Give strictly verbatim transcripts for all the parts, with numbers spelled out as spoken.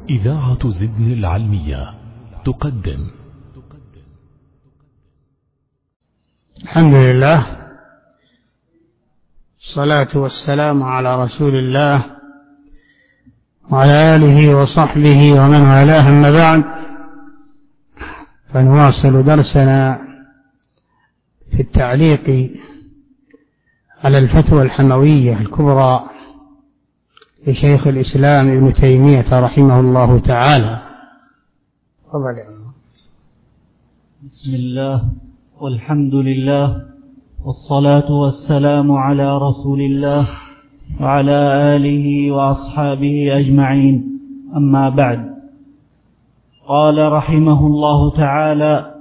إذاعة زدن العلمية تقدم. الحمد لله، الصلاة والسلام على رسول الله وعلى آله وصحبه ومن والاه، أما بعد، فنواصل درسنا في التعليق على الفتوى الحموية الكبرى لشيخ الإسلام ابن تيمية رحمه الله تعالى. تفضل يا عمر. بسم الله والحمد لله والصلاة والسلام على رسول الله وعلى آله وأصحابه أجمعين، أما بعد. قال رحمه الله تعالى: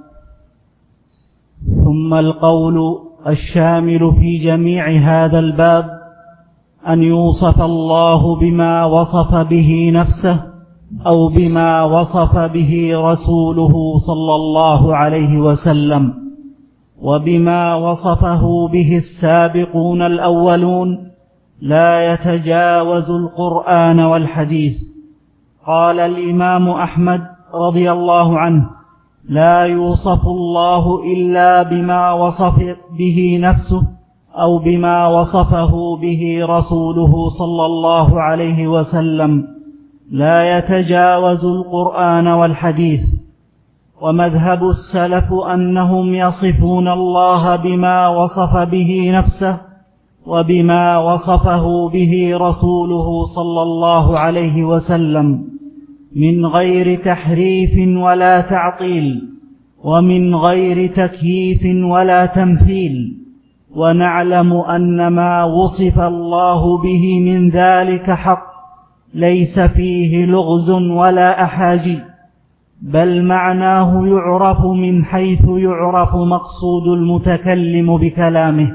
ثم القول الشامل في جميع هذا الباب أن يوصف الله بما وصف به نفسه أو بما وصف به رسوله صلى الله عليه وسلم، وبما وصفه به السابقون الأولون، لا يتجاوز القرآن والحديث. قال الإمام أحمد رضي الله عنه: لا يوصف الله إلا بما وصف به نفسه أو بما وصفه به رسوله صلى الله عليه وسلم، لا يتجاوز القرآن والحديث. ومذهب السلف أنهم يصفون الله بما وصف به نفسه وبما وصفه به رسوله صلى الله عليه وسلم، من غير تحريف ولا تعطيل، ومن غير تكييف ولا تمثيل. ونعلم أن ما وصف الله به من ذلك حق، ليس فيه لغز ولا أحاجي، بل معناه يعرف من حيث يعرف مقصود المتكلم بكلامه،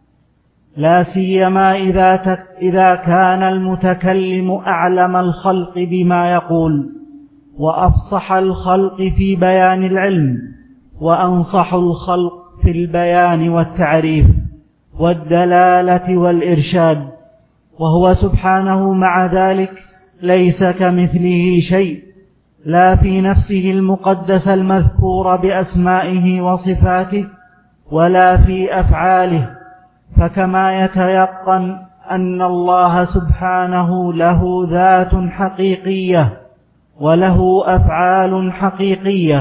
لا سيما إذا, تك إذا كان المتكلم أعلم الخلق بما يقول، وأفصح الخلق في بيان العلم، وأنصح الخلق في البيان والتعريف والدلالة والإرشاد. وهو سبحانه مع ذلك ليس كمثله شيء، لا في نفسه المقدس المذكور بأسمائه وصفاته ولا في أفعاله. فكما يتيقن أن الله سبحانه له ذات حقيقية وله أفعال حقيقية،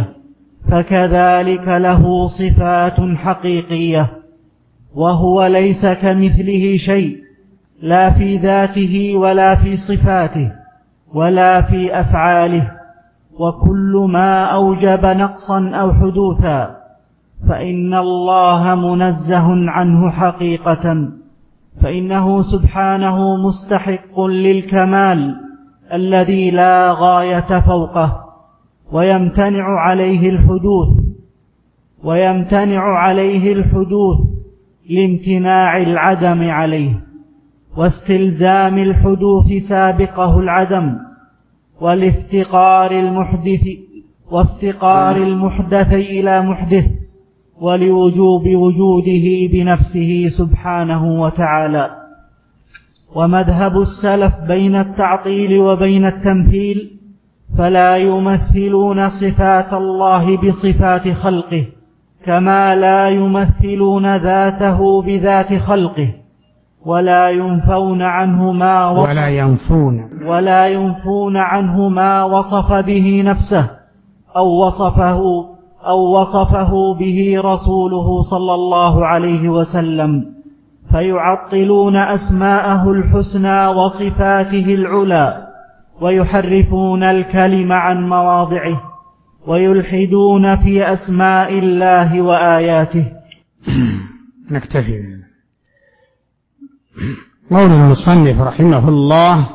فكذلك له صفات حقيقية، وهو ليس كمثله شيء، لا في ذاته ولا في صفاته ولا في أفعاله. وكل ما أوجب نقصا أو حدوثا فإن الله منزه عنه حقيقة، فإنه سبحانه مستحق للكمال الذي لا غاية فوقه، ويمتنع عليه الحدوث ويمتنع عليه الحدوث لامتناع العدم عليه، واستلزام الحدوث سابقه العدم، والافتقار المحدث وافتقار المحدث إلى محدث، ولوجوب وجوده بنفسه سبحانه وتعالى. ومذهب السلف بين التعطيل وبين التمثيل، فلا يمثلون صفات الله بصفات خلقه، كما لا يمثلون ذاته بذات خلقه، ولا ينفون عنه ما وصف ولا ينفون ولا ينفون عنه ما وصف به نفسه أو وصفه أو وصفه به رسوله صلى الله عليه وسلم، فيعطلون أسماءه الحسنى وصفاته العلى، ويحرفون الكلم عن مواضعه، ويلحدون في أسماء الله وآياته. نكتفي. قول المصنف رحمه الله: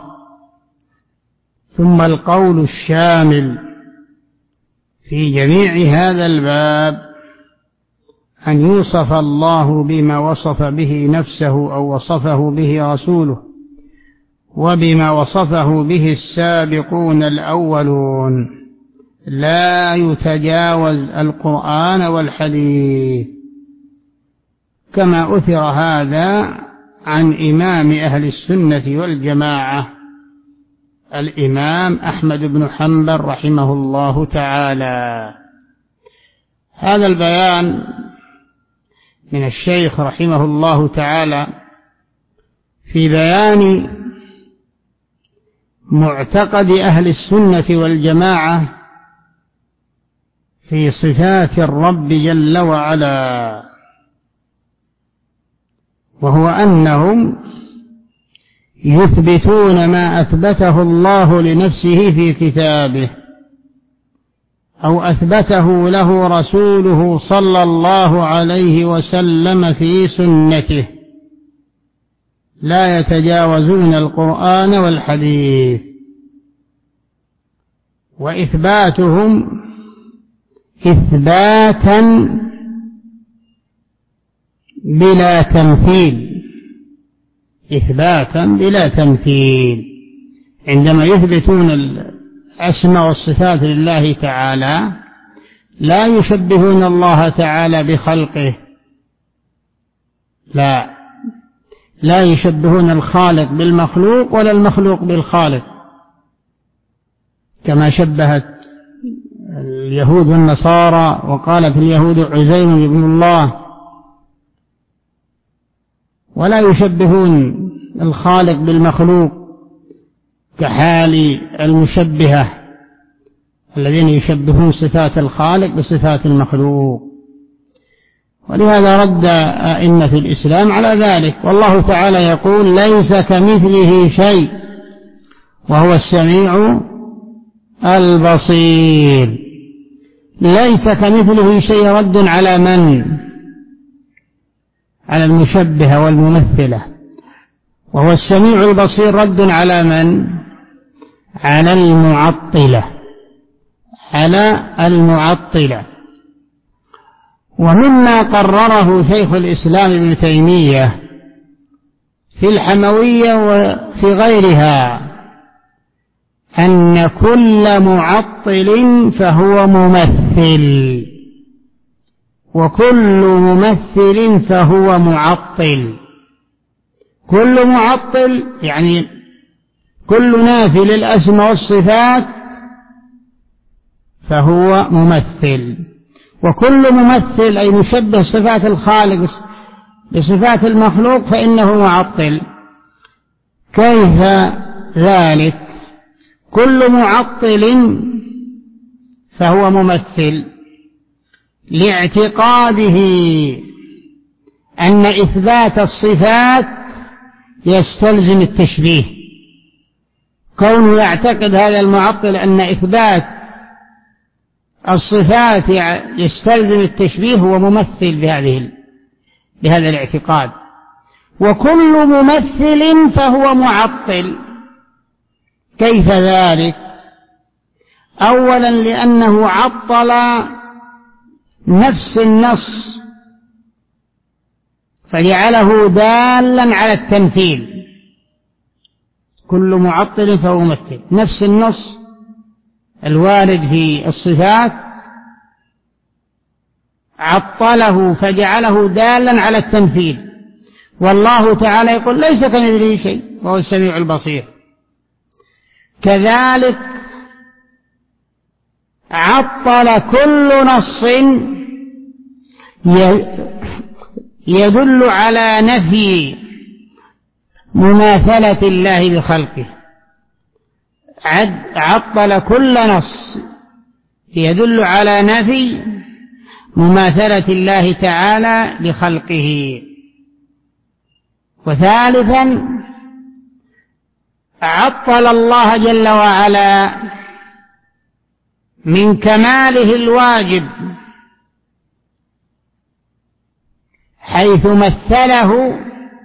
ثم القول الشامل في جميع هذا الباب أن يوصف الله بما وصف به نفسه أو وصفه به رسوله، وبما وصفه به السابقون الأولون، لا يتجاوز القرآن والحديث، كما أثر هذا عن إمام أهل السنة والجماعة الإمام أحمد بن حنبل رحمه الله تعالى. هذا البيان من الشيخ رحمه الله تعالى في بيان معتقد أهل السنة والجماعة في صفات الرب جل وعلا، وهو أنهم يثبتون ما أثبته الله لنفسه في كتابه أو أثبته له رسوله صلى الله عليه وسلم في سنته، لا يتجاوزون القرآن والحديث. وإثباتهم إثباتا بلا تمثيل، إثباتا بلا تمثيل، عندما يثبتون الأسماء والصفات لله تعالى لا يشبهون الله تعالى بخلقه، لا لا يشبهون الخالق بالمخلوق ولا المخلوق بالخالق، كما شبهت اليهود والنصارى وقالت اليهود عزير ابن الله، ولا يشبهون الخالق بالمخلوق كحال المشبهة الذين يشبهون صفات الخالق بصفات المخلوق. ولهذا رد أئمة الإسلام على ذلك، والله تعالى يقول ليس كمثله شيء وهو السميع البصير. ليس كمثله شيء رد على من؟ على المشبهة والممثلة، وهو السميع البصير رد على من؟ على المعطلة، على المعطلة. ومما قرره شيخ الإسلام ابن تيمية في الحموية وفي غيرها أن كل معطل فهو ممثل، وكل ممثل فهو معطل. كل معطل يعني كل نافي للأسماء والصفات فهو ممثل، وكل ممثل أي مشبه صفات الخالق بصفات المخلوق فإنه معطل. كيف ذلك؟ كل معطل فهو ممثل لاعتقاده أن إثبات الصفات يستلزم التشبيه. كونه يعتقد هذا المعطل أن إثبات الصفات يستلزم التشبيه هو ممثل بهذه بهذا الاعتقاد. وكل ممثل فهو معطل. كيف ذلك؟ أولا لأنه عطل نفس النص فجعله دالا على التمثيل. كل معطل فهو ممثل، نفس النص الوارد في الصفات عطله فجعله دالا على التمثيل. والله تعالى يقول ليس كمثله شيء وهو السميع البصير. كذلك عطل كل نص يدل على نفي مماثلة الله بخلقه. عطل كل نص يدل على نفي مماثلة الله تعالى بخلقه. وثالثا عطل الله جل وعلا من كماله الواجب حيث مثله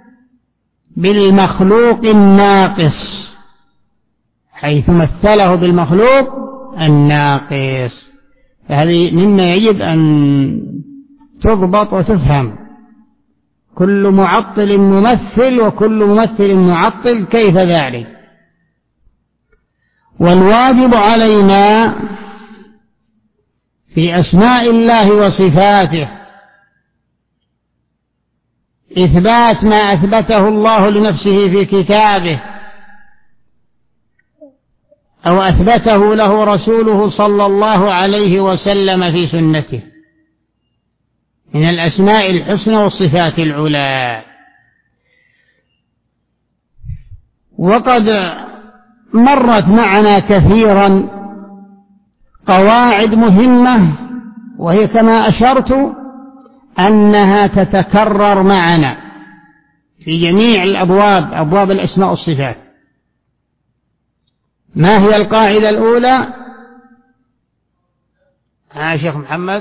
بالمخلوق الناقص، حيث مثله بالمخلوق الناقص. فهذه مما يجب أن تضبط وتفهم. كل معطل ممثل وكل ممثل معطل، كيف ذلك؟ والواجب علينا في أسماء الله وصفاته إثبات ما أثبته الله لنفسه في كتابه أو أثبته له رسوله صلى الله عليه وسلم في سنته من الأسماء الحسنى والصفات العلى. وقد مرت معنا كثيرا قواعد مهمة، وهي كما أشرت أنها تتكرر معنا في جميع الأبواب، أبواب الأسماء والصفات. ما هي القاعدة الأولى؟ ها شيخ محمد؟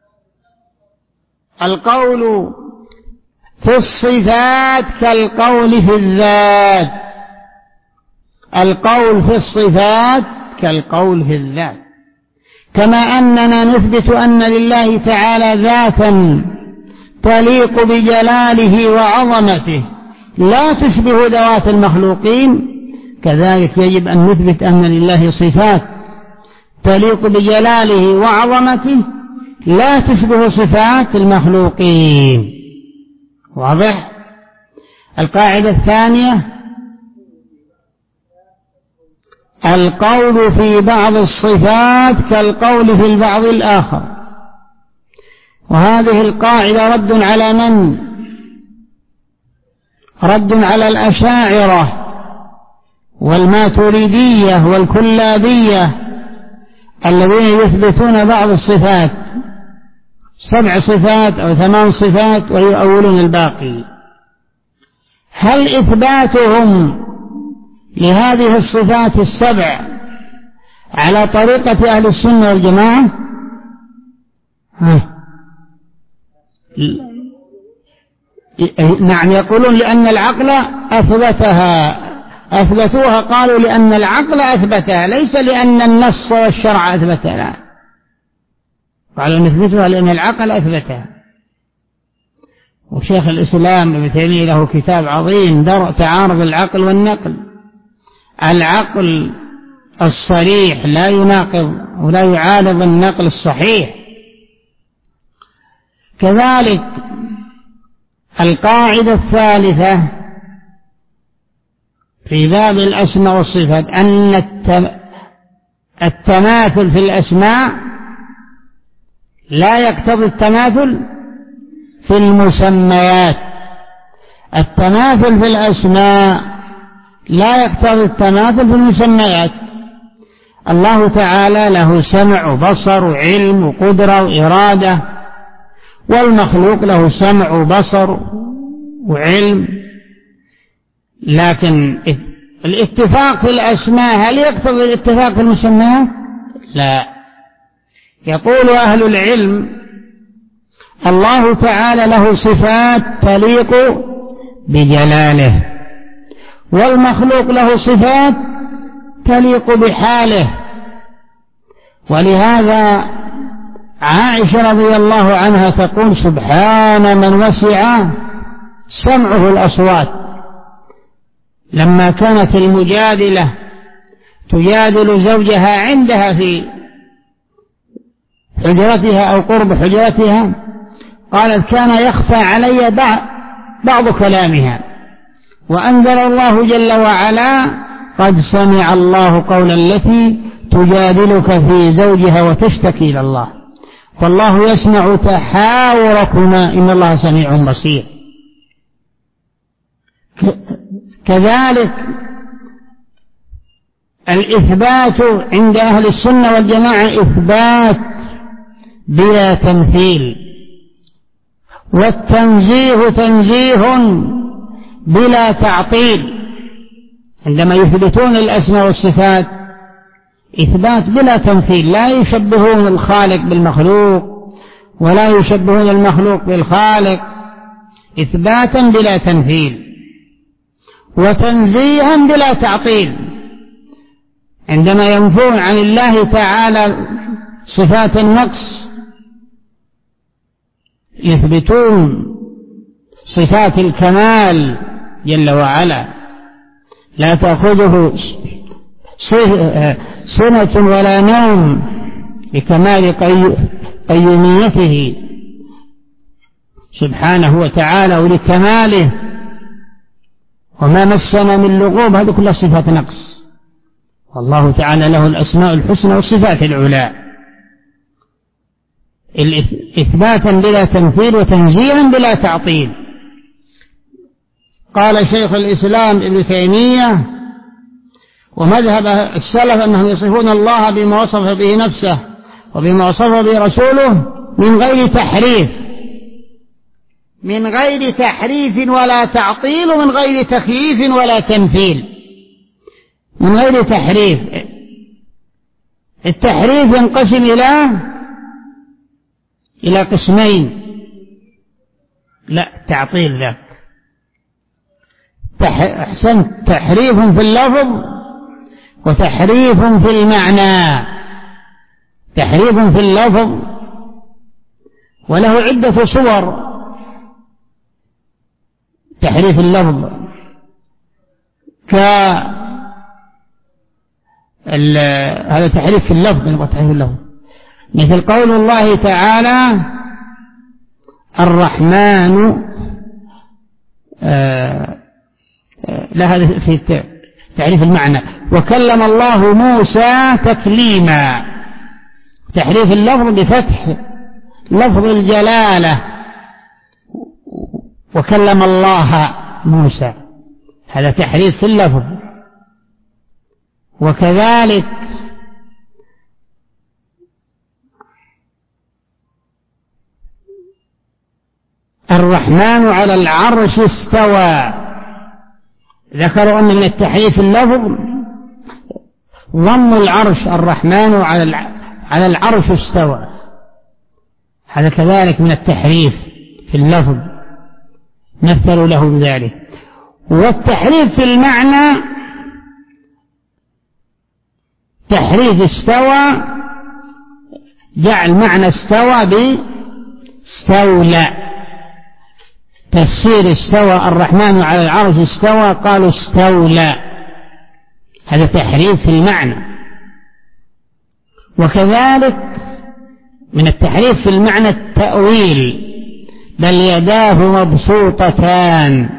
القول في الصفات كالقول في الذات. القول في الصفات كالقول في الذات، كما أننا نثبت أن لله تعالى ذاتا تليق بجلاله وعظمته لا تشبه ذوات المخلوقين، كذلك يجب أن نثبت أن لله صفات تليق بجلاله وعظمته لا تشبه صفات المخلوقين. واضح؟ القاعدة الثانية: القول في بعض الصفات كالقول في البعض الآخر. وهذه القاعدة رد على من؟ رد على الأشاعرة والماتريدية والكلابية الذين يثبتون بعض الصفات، سبع صفات أو ثمان صفات، ويؤولون الباقي. هل إثباتهم لهذه الصفات السبع على طريقة أهل السنة والجماعة؟ ها. نعم، يقولون لأن العقل أثبتها، أثبتوها، قالوا لأن العقل أثبتها، ليس لأن النص والشرع أثبتها، لا، قالوا نثبتها لأن العقل أثبتها. وشيخ الإسلام ابن تيمية له كتاب عظيم درء تعارض العقل والنقل. العقل الصريح لا يناقض ولا يعارض النقل الصحيح. كذلك القاعدة الثالثة في باب الأسماء والصفات أن التماثل في الأسماء لا يقتضي التماثل في المسميات. التماثل في الأسماء لا يقتضي التماثل في المسميات. الله تعالى له سمع وبصر وعلم وقدرة وإرادة، والمخلوق له سمع وبصر وعلم، لكن الاتفاق في الأسماء هل يقتضي الاتفاق في المسميات؟ لا. يقول أهل العلم: الله تعالى له صفات تليق بجلاله، والمخلوق له صفات تليق بحاله. ولهذا عائشة رضي الله عنها تقول: سبحان من وسع سمعه الأصوات. لما كانت المجادلة تجادل زوجها عندها في حجرتها أو قرب حجرتها، قالت: كان يخفى علي بعض كلامها، وأنزل الله جل وعلا: قد سمع الله قول التي تجادلك في زوجها وتشتكي إلى الله، فالله يسمع تحاوركما إن الله سميع بصير. كذلك الإثبات عند أهل السنة والجماعة إثبات بلا تمثيل، والتنزيه تنزيه بلا تعطيل. عندما يثبتون الأسماء والصفات إثبات بلا تمثيل، لا يشبهون الخالق بالمخلوق ولا يشبهون المخلوق بالخالق، إثباتا بلا تمثيل، وتنزيها بلا تعطيل. عندما ينفون عن الله تعالى صفات النقص يثبتون صفات الكمال جل وعلا، لا تأخذه سنة ولا نوم، لكمال قيوميته سبحانه وتعالى ولكماله، وما مسنا من لغوب، هذه كلها صفات نقص. والله تعالى له الأسماء الحسنى والصفات العلى، إثباتا بلا تمثيل وتنزيها بلا تعطيل. قال شيخ الإسلام ابن تيمية ومذهب السلف أنهم يصفون الله بما وصف به نفسه وبما وصف به رسوله من غير تحريف، من غير تحريف ولا تعطيل ومن غير تكييف ولا تمثيل، من غير تحريف. التحريف ينقسم إلى إلى قسمين، لا تعطيل ذاك أحسن، تحريف في اللفظ وتحريف في المعنى. تحريف في اللفظ وله عدة صور. تحريف اللفظ ك هذا تحريف في اللفظ، نبغى تحريف اللفظ مثل قول الله تعالى الرحمن آه لا، هذا في تعريف المعنى. وكلم الله موسى تكليما. تحريف اللفظ بفتح لفظ الجلالة، وكلم الله موسى، هذا تحريف في اللفظ. وكذلك الرحمن على العرش استوى. ذكروا أن من التحريف اللفظ ضم العرش، الرحمن على العرش استوى، هذا كذلك من التحريف في اللفظ، مثلوا له بذلك. والتحريف في المعنى تحريف استوى، جعل معنى استوى باستولى. تفسير استوى الرحمن على العرش استوى قالوا استولى، هذا تحريف في المعنى. وكذلك من التحريف في المعنى التأويل، بل يداه مبسوطتان،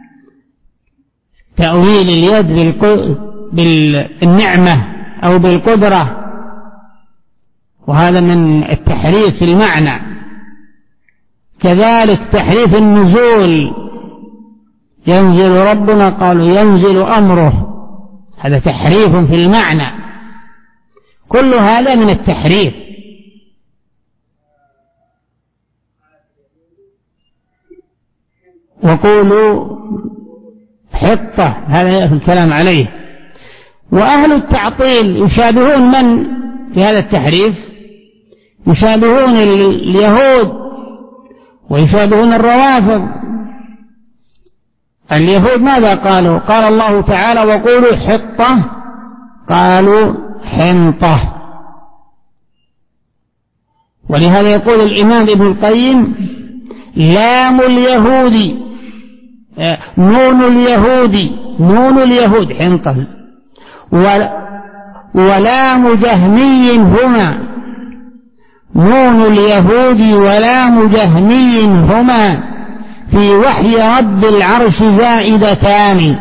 تأويل اليد بالنعمة أو بالقدرة، وهذا من التحريف في المعنى. كذلك تحريف النزول، ينزل ربنا قالوا ينزل أمره، هذا تحريف في المعنى. كل هذا من التحريف. وقولوا حطة، هذا يأتي الكلام عليه. وأهل التعطيل يشابهون من في هذا التحريف؟ يشابهون اليهود ويشابهون الروافض. اليهود ماذا قالوا؟ قال الله تعالى وقولوا حطة قالوا حنطة. ولهذا يقول الإمام ابن القيم لام اليهود نون اليهود نون اليهود حنطة، ولام جهمي هما، نون اليهود ولام جهمي هما في وحي رب العرش زائدتان.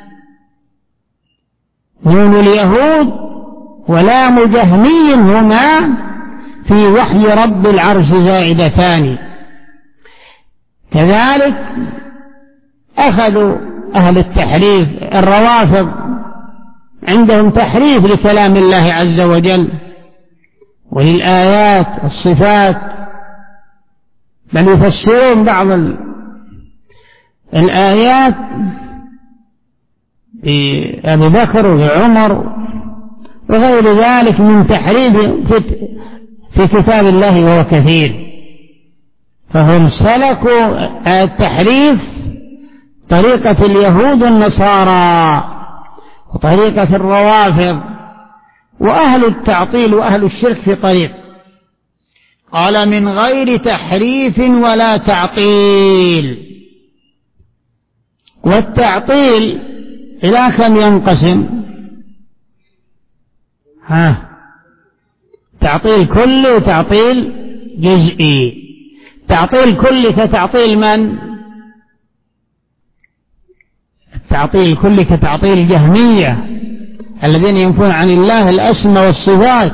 نون اليهود ولام جهمي هما في وحي رب العرش زائدتان. كذلك أخذوا أهل التحريف الروافض، عندهم تحريف لكلام الله عز وجل وللآيات والصفات، بل يفسرون بعض الآيات بأبي بكر وعمر وغير ذلك من تحريف في كتاب الله وهو كثير. فهم سلكوا التحريف طريقة اليهود والنصارى وطريقة الروافض، وأهل التعطيل وأهل الشرك في طريق. قال من غير تحريف ولا تعطيل. والتعطيل إلى كم ينقسم؟ ها تعطيل كلي وتعطيل جزئي. تعطيل كلي كتعطيل من؟ التعطيل كلي كتعطيل الجهمية الذين ينفون عن الله الأسماء والصفات،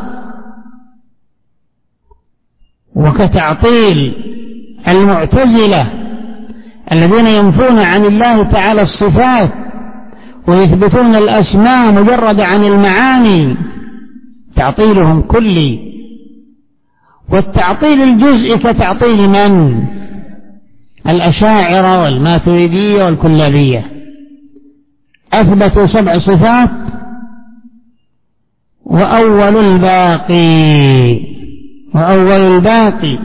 وكتعطيل المعتزلة الذين ينفون عن الله تعالى الصفات ويثبتون الأسماء مجرد عن المعاني، تعطيلهم كلي. والتعطيل الجزئي كتعطيل من؟ الأشاعرة والماتريدية والكلابية، أثبتوا سبع صفات وأول الباقي وأول الباقي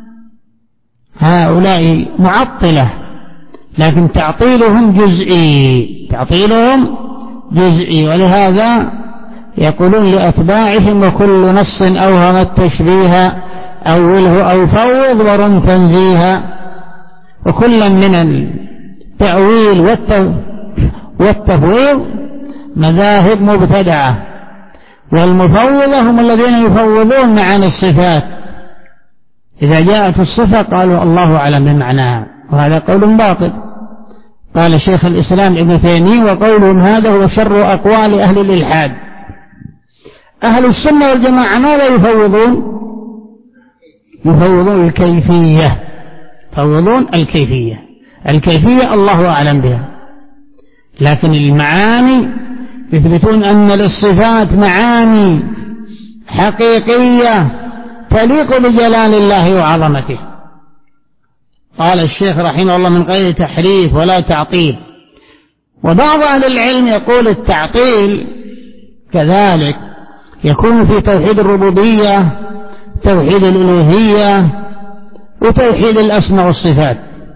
هؤلاء معطلة، لكن تعطيلهم جزئي تعطيلهم جزئي ولهذا يقولون لأتباعهم: وكل نص أوهم التشبيه أوله أو فوض ورن تنزيها. وكلا من التأويل والتفويض مذاهب مبتدعة، والمفوضة هم الذين يفوضون معاني الصفات، إذا جاءت الصفة قالوا الله أعلم بمعناها، وهذا قول باطل. قال شيخ الإسلام ابن تيمية: وقولهم هذا هو شر أقوال أهل الإلحاد. أهل السنة والجماعة ماذا يفوضون؟ يفوضون الكيفية يفوضون الكيفية الكيفية الله أعلم بها، لكن المعاني يثبتون أن للصفات معاني حقيقية تليق بجلال الله وعظمته. قال الشيخ رحمه الله: من غير تحريف ولا تعطيل. وبعض أهل العلم يقول التعطيل كذلك يكون في توحيد الربوبية، توحيد الألوهية، وتوحيد الأسماء والصفات.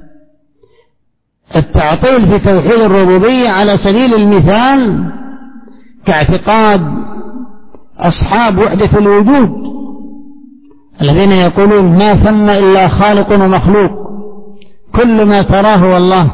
التعطيل في توحيد الربوبية على سبيل المثال كاعتقاد أصحاب وحدة الوجود الذين يقولون ما ثم إلا خالق ومخلوق، كل ما تراه هو الله،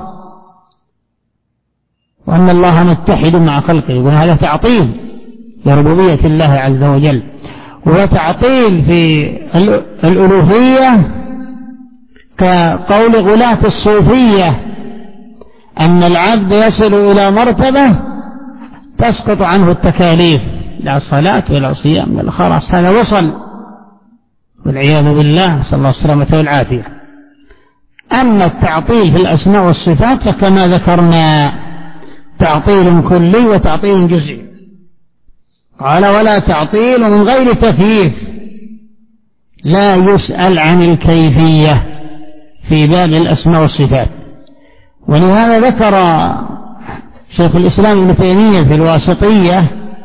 وأن الله متحد مع خلقه، يقول هذا تعطيل لربوبية الله عز وجل. وتعطيل في الألوهية كقول غلاة الصوفية أن العبد يصل إلى مرتبة تسقط عنه التكاليف، لا صلاة ولا صيام ولا خلاص، هذا وصل والعياذ بالله، صلى الله السلامة والعافية. أما التعطيل في الأسماء والصفات فكما ذكرنا تعطيل كلي وتعطيل جزئي. قال: ولا تعطيل من غير تكييف، لا يسأل عن الكيفية في باب الأسماء والصفات. ولهذا ذكر شيخ الإسلام ابن تيمية في الواسطية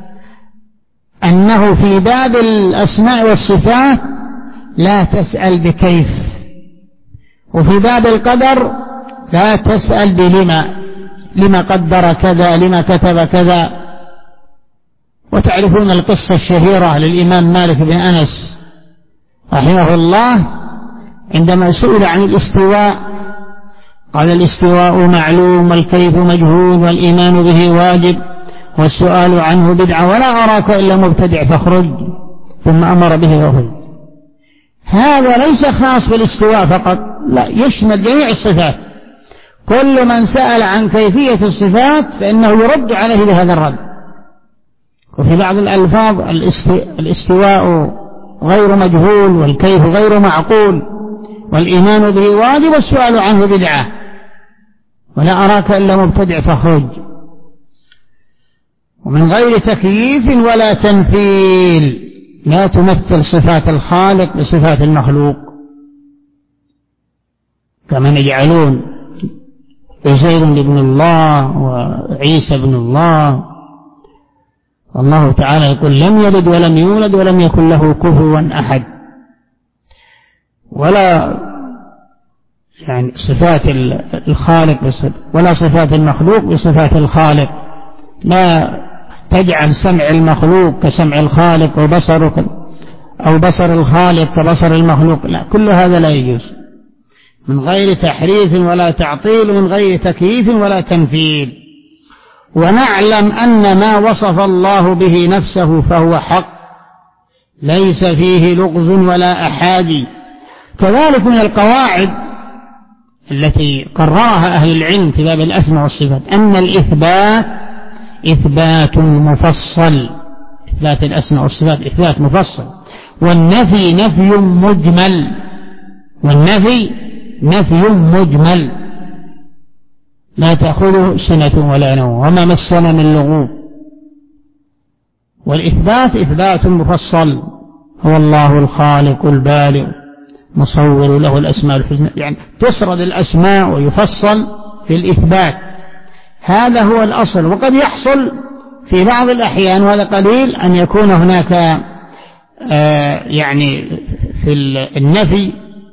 أنه في باب الأسماء والصفات لا تسأل بكيف، وفي باب القدر لا تسأل بلما، لما قدر كذا، لما كتب كذا. وتعرفون القصة الشهيرة للإمام مالك بن أنس رحمه الله عندما سئل عن الاستواء قال: الاستواء معلوم والكيف مجهول والإيمان به واجب والسؤال عنه بدعة ولا أراك إلا مبتدع فاخرج، ثم أمر به وخرج. هذا ليس خاص بالاستواء فقط، لا، يشمل جميع الصفات. كل من سأل عن كيفية الصفات فإنه يرد عليه بهذا الرد. وفي بعض الألفاظ الاستواء غير مجهول والكيف غير معقول والإيمان به واجب والسؤال عنه بدعة ولا أراك إلا مبتدع فاخرج. ومن غير تكييف ولا تمثيل، لا تمثل صفات الخالق بصفات المخلوق كما يجعلون عزير ابن الله وعيسى ابن الله. والله تعالى يقول: لم يلد ولم يولد ولم يكن له كفوا أحد. ولا يعني صفات الخالق ولا صفات المخلوق بصفات الخالق، لا تجعل سمع المخلوق كسمع الخالق وبصرك أو بصر الخالق كبصر المخلوق، لا، كل هذا لا يجوز. من غير تحريف ولا تعطيل، من غير تكييف ولا تمثيل. ونعلم أن ما وصف الله به نفسه فهو حق، ليس فيه لغز ولا أحادي. كذلك من القواعد التي قررها أهل العلم في باب الأسماء والصفات أن الإثبات إثبات مفصل، إثبات الأسماء والصفات إثبات مفصل، والنفي نفي مجمل، والنفي نفي مجمل لا تأخذه سنة ولا نوم وما مسنا من لغوب. والإثبات إثبات مفصل، هو الله الخالق البارئ مصور له الأسماء الحسنى، يعني تسرد الأسماء ويفصل في الإثبات، هذا هو الأصل. وقد يحصل في بعض الأحيان وهذا قليل أن يكون هناك آه يعني في النفي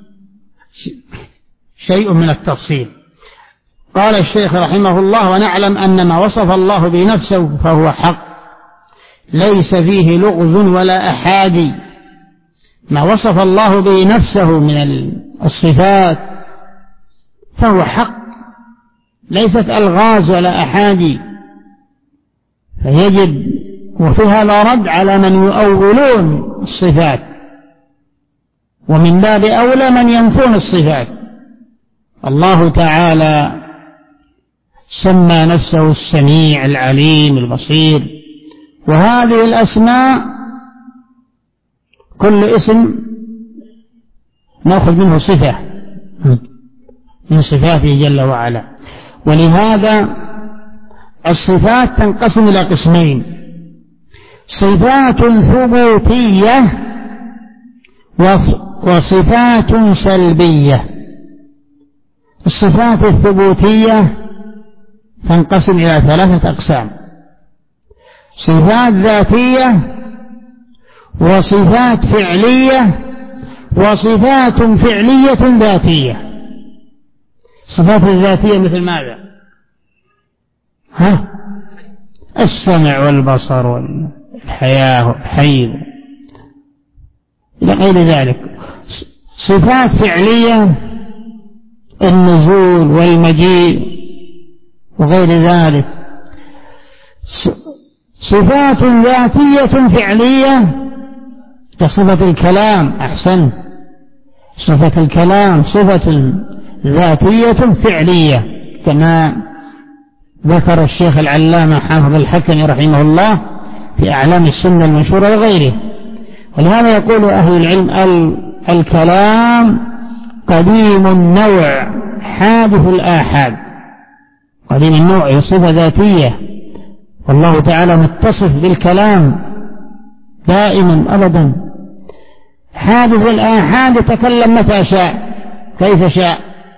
شيء من التفصيل. قال الشيخ رحمه الله: ونعلم أن ما وصف الله بنفسه فهو حق ليس فيه لغز ولا أحادي. ما وصف الله به نفسه من الصفات فهو حق ليست ألغاز ولا أحادي، فيجب وفي هذا رد على من يؤولون الصفات، ومن باب أولى من ينفون الصفات. الله تعالى سمى نفسه السميع العليم البصير، وهذه الأسماء كل اسم نأخذ منه صفة من صفاته جل وعلا. ولهذا الصفات تنقسم إلى قسمين: صفات ثبوتية وصفات سلبية. الصفات الثبوتية تنقسم إلى ثلاثة أقسام: صفات ذاتية وصفات فعلية وصفات فعلية ذاتية. الصفات الذاتية مثل ماذا؟ ها؟ السمع والبصر والحياة والحي إلى غير ذلك. صفات فعلية النزول والمجيء وغير ذلك. صفات ذاتية فعلية كصفة الكلام. أحسن، صفة الكلام صفة ذاتية فعلية، كما ذكر الشيخ العلامة حافظ الحكمي رحمه الله في أعلام السنة المنشورة وغيره. ولهذا يقول أهل العلم: الكلام قديم النوع حادث الآحاد. قديم النوع صفة ذاتية، والله تعالى متصف بالكلام دائما أبدا. حادث الآحاد يتكلم متى شاء كيف شاء.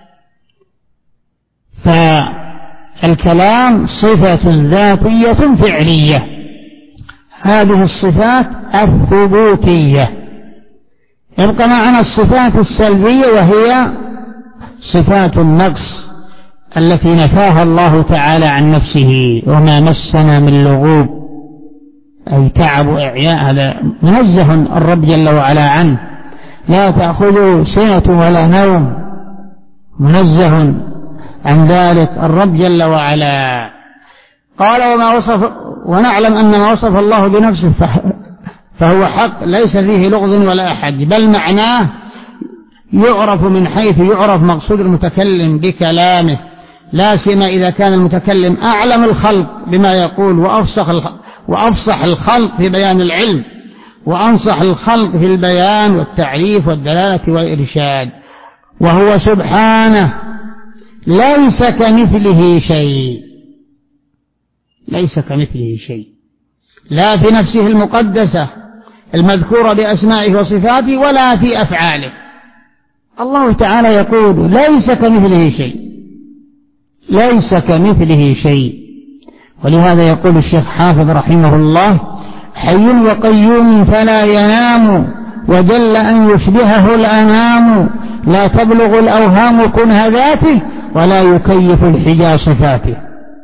فالكلام صفة ذاتية فعلية. هذه الصفات الثبوتية. يبقى معنا الصفات السلبية، وهي صفات النقص التي نفاها الله تعالى عن نفسه: وما مسنا من لغوب، أي تعب وإعياء. هذا منزه الرب جل وعلا عنه، لا تأخذه سنة ولا نوم، منزه عن ذلك الرب جل وعلا. قال: وما وصف ونعلم أن ما وصف الله بنفسه فهو حق ليس فيه لغز ولا أحد، بل معناه يعرف من حيث يعرف مقصود المتكلم بكلامه، لا سيما إذا كان المتكلم أعلم الخلق بما يقول، وأفصح وأفصح الخلق في بيان العلم، وأنصح الخلق في البيان والتعريف والدلالة والإرشاد. وهو سبحانه ليس كمثله شيء، ليس كمثله شيء، لا في نفسه المقدسة المذكورة بأسمائه وصفاته ولا في أفعاله. الله تعالى يقول: ليس كمثله شيء، ليس كمثله شيء. ولهذا يقول الشيخ حافظ رحمه الله: حي وقيوم فلا ينام، وجل أن يشبهه الأنام، لا تبلغ الأوهام كنه ذاته، ولا يكيف الحجى صفاته.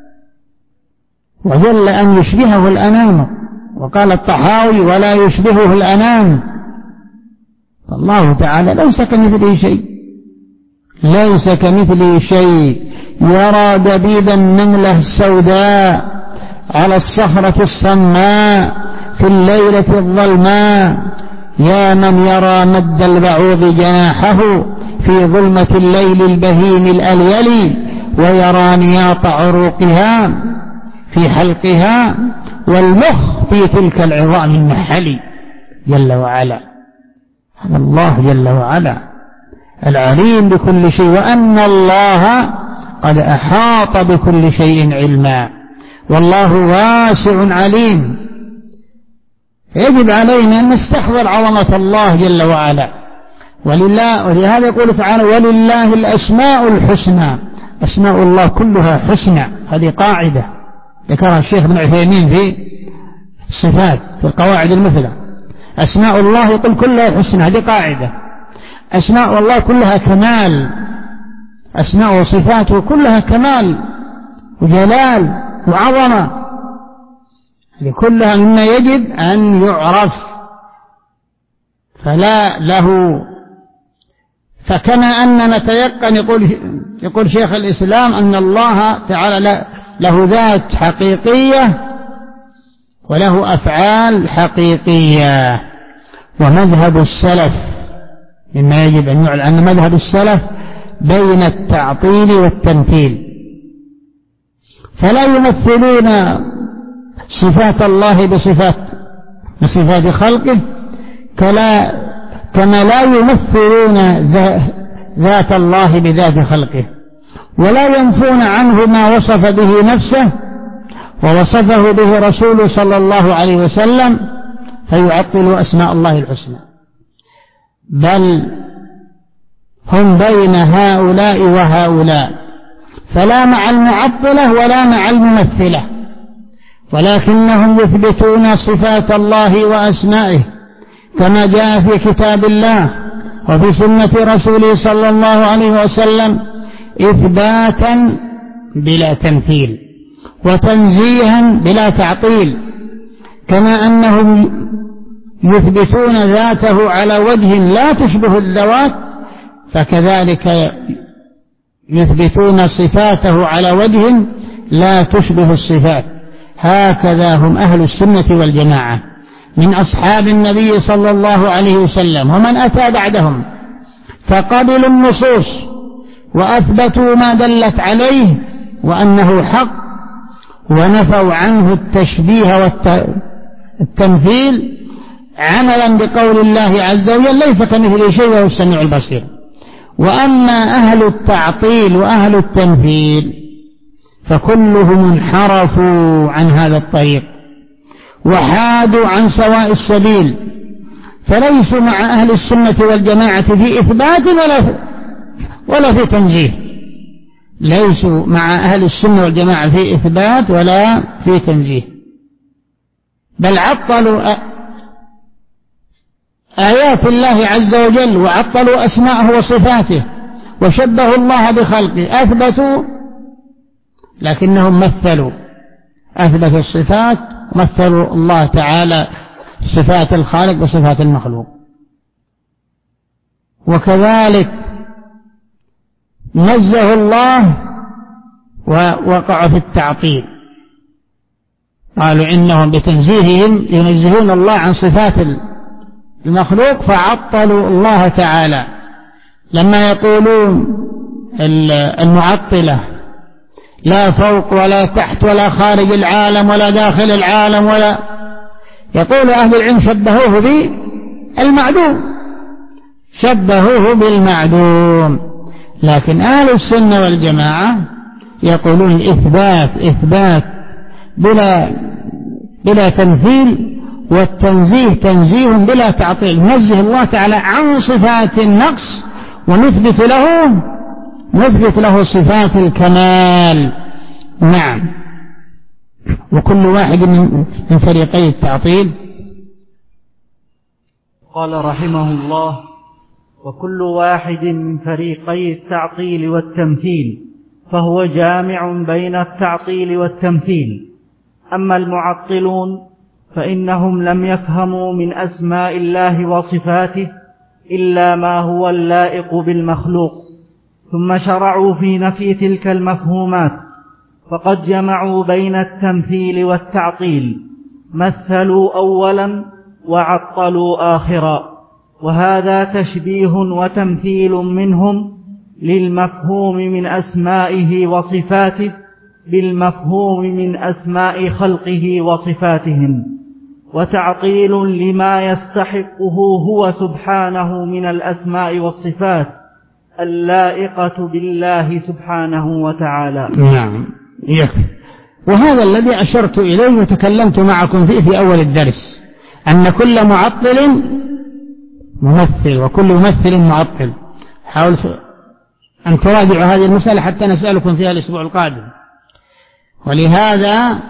وجل أن يشبهه الأنام، وقال الطحاوي: ولا يشبهه الأنام. فالله تعالى ليس كمثله شيء، ليس كمثله شيء. يرى دبيب النملة السوداء على الصخرة الصماء في الليلة الظلماء، يا من يرى مد البعوض جناحه في ظلمة الليل البهيم الأليل، ويرى نياط عروقها في حلقها والمخ في تلك العظام النحل جل وعلا. هذا الله جل وعلا العليم بكل شيء، وأن الله قد أحاط بكل شيء علما، والله واسع عليم. يجب علينا أن نستحضر عظمة الله جل وعلا، ولله ولهذا يقول تعالى ولله الأسماء الحسنى. أسماء الله كلها حسنى، هذه قاعدة ذكرها الشيخ ابن عثيمين في الصفات في القواعد المثلى. أسماء الله يقول كلها حسنى، هذه قاعدة. أسماء الله كلها كمال، أسماء وصفاته كلها كمال وجلال وعظمة، هذه كلها مما يجب أن يعرف. فلا له فكما أن نتيقن يقول, يقول شيخ الإسلام أن الله تعالى له ذات حقيقية وله أفعال حقيقية. ومذهب السلف مما يجب أن يعلم أن مذهب السلف بين التعطيل والتمثيل، فلا يمثلون صفات الله بصفات بصفات خلقه كلا كما لا يمثلون ذات الله بذات خلقه، ولا ينفون عنه ما وصف به نفسه ووصفه به رسوله صلى الله عليه وسلم فيعطلوا أسماء الله الحسنى، بل هم بين هؤلاء وهؤلاء، فلا مع المعطلة ولا مع الممثلة، ولكنهم يثبتون صفات الله وأسمائه كما جاء في كتاب الله وفي سنة رسوله صلى الله عليه وسلم إثباتا بلا تمثيل وتنزيها بلا تعطيل، كما أنهم يثبتون ذاته على وجه لا تشبه الذوات فكذلك يثبتون صفاته على وجه لا تشبه الصفات. هكذا هم أهل السنة والجماعة من أصحاب النبي صلى الله عليه وسلم ومن أتى بعدهم، فقبلوا النصوص وأثبتوا ما دلت عليه وأنه حق، ونفوا عنه التشبيه والتمثيل عملا بقول الله عز وجل ليس كمثله شيء وهو السميع البصير. وأما أهل التعطيل وأهل التمثيل فكلهم انحرفوا عن هذا الطريق وحادوا عن سواء السبيل، فليسوا مع أهل السنة والجماعة في إثبات ولا في, ولا في تنزيه، ليسوا مع أهل السنة والجماعة في إثبات ولا في تنزيه، بل عطلوا آيات الله عز وجل وعطلوا أسماءه وصفاته وشبهوا الله بخلقه. أثبتوا لكنهم مثلوا، أثبتوا الصفات مثلوا الله تعالى صفات الخالق وصفات المخلوق. وكذلك نزه الله ووقعوا في التعطيل، قالوا إنهم بتنزيههم ينزهون الله عن صفات المخلوق فعطلوا الله تعالى. لما يقولون المعطلة لا فوق ولا تحت ولا خارج العالم ولا داخل العالم، ولا يقول أهل العلم شبهوه بالمعدوم، شبهوه بالمعدوم. لكن أهل السنة والجماعة يقولون الإثبات إثبات بلا بلا تمثيل، والتنزيه تنزيه بلا تعطيل، نزه الله تعالى عن صفات النقص ونثبت له نثبت له صفات الكمال. نعم. وكل واحد من فريقي التعطيل. قال رحمه الله: وكل واحد من فريقي التعطيل والتمثيل فهو جامع بين التعطيل والتمثيل. أما المعطلون فإنهم لم يفهموا من أسماء الله وصفاته إلا ما هو اللائق بالمخلوق، ثم شرعوا في نفي تلك المفهومات، فقد جمعوا بين التمثيل والتعطيل، مثلوا أولا وعطلوا آخرا، وهذا تشبيه وتمثيل منهم للمفهوم من أسمائه وصفاته بالمفهوم من أسماء خلقه وصفاتهم، وتعطيل لما يستحقه هو سبحانه من الأسماء والصفات اللائقة بالله سبحانه وتعالى. نعم يكفي. وهذا الذي أشرت إليه وتكلمت معكم فيه في أول الدرس، أن كل معطل ممثل وكل ممثل معطل. حاول أن تراجعوا هذه المسألة حتى نسألكم فيها الأسبوع القادم. ولهذا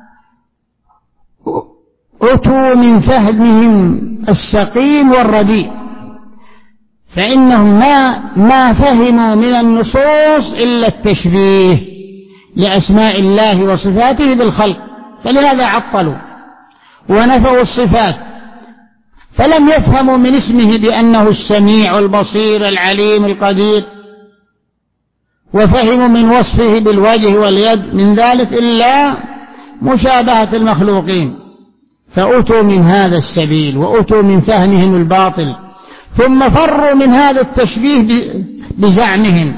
أتوا من فهمهم السقيم والرديء، فإنهم ما, ما فهموا من النصوص إلا التشبيه لأسماء الله وصفاته بالخلق، فلهذا عطلوا ونفوا الصفات، فلم يفهموا من اسمه بأنه السميع البصير العليم القدير، وفهموا من وصفه بالوجه واليد من ذلك إلا مشابهة المخلوقين، فأتوا من هذا السبيل وأتوا من فهمهم الباطل، ثم فروا من هذا التشبيه بزعمهم،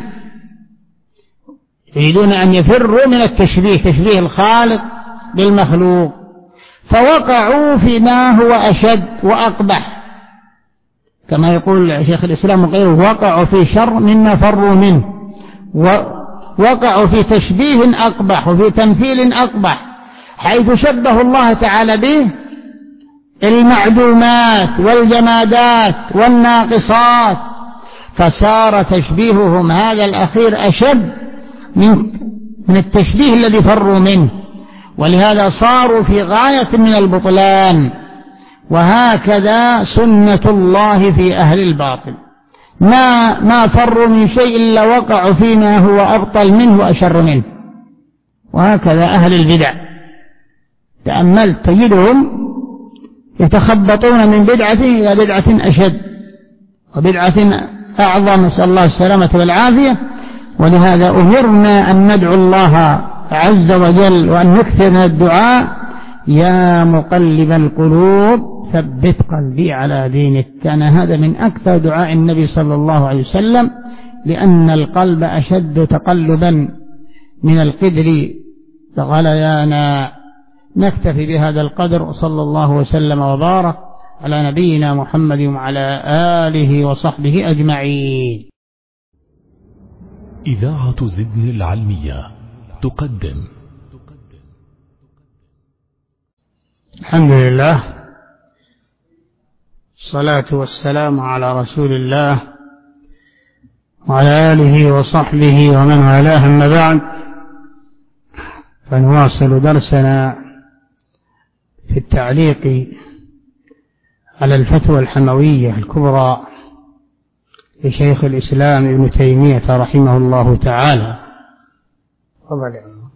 يريدون أن يفروا من التشبيه، تشبيه الخالق بالمخلوق، فوقعوا فيما هو أشد وأقبح، كما يقول شيخ الإسلام وغيره: وقعوا في شر مما فروا منه، ووقعوا في تشبيه أقبح وفي تمثيل أقبح، حيث شبه الله تعالى به المعدومات والجمادات والناقصات، فصار تشبيههم هذا الأخير أشد من من التشبيه الذي فروا منه، ولهذا صاروا في غاية من البطلان. وهكذا سنة الله في أهل الباطل، ما ما فروا من شيء إلا وقعوا فيما هو أبطل منه وأشر منه. وهكذا أهل البدع، تأملت تجدهم يتخبطون من بدعة إلى بدعة أشد وبدعة أعظم، نسأل الله السلامة والعافية. ولهذا أمرنا أن ندعو الله عز وجل وأن نكثر من الدعاء: يا مقلب القلوب ثبت قلبي على دينك. كان هذا من أكثر دعاء النبي صلى الله عليه وسلم، لأن القلب أشد تقلبا من القدر غليانا. نكتفي بهذا القدر، وصلى الله وسلم وبارك على نبينا محمد وعلى آله وصحبه أجمعين. إذاعة زدن العلمية تقدم. الحمد لله، الصلاة والسلام على رسول الله وعلى آله وصحبه ومن والاه، أما بعد، فنواصل درسنا في التعليق على الفتوى الحموية الكبرى لشيخ الإسلام ابن تيمية رحمه الله تعالى. تفضل.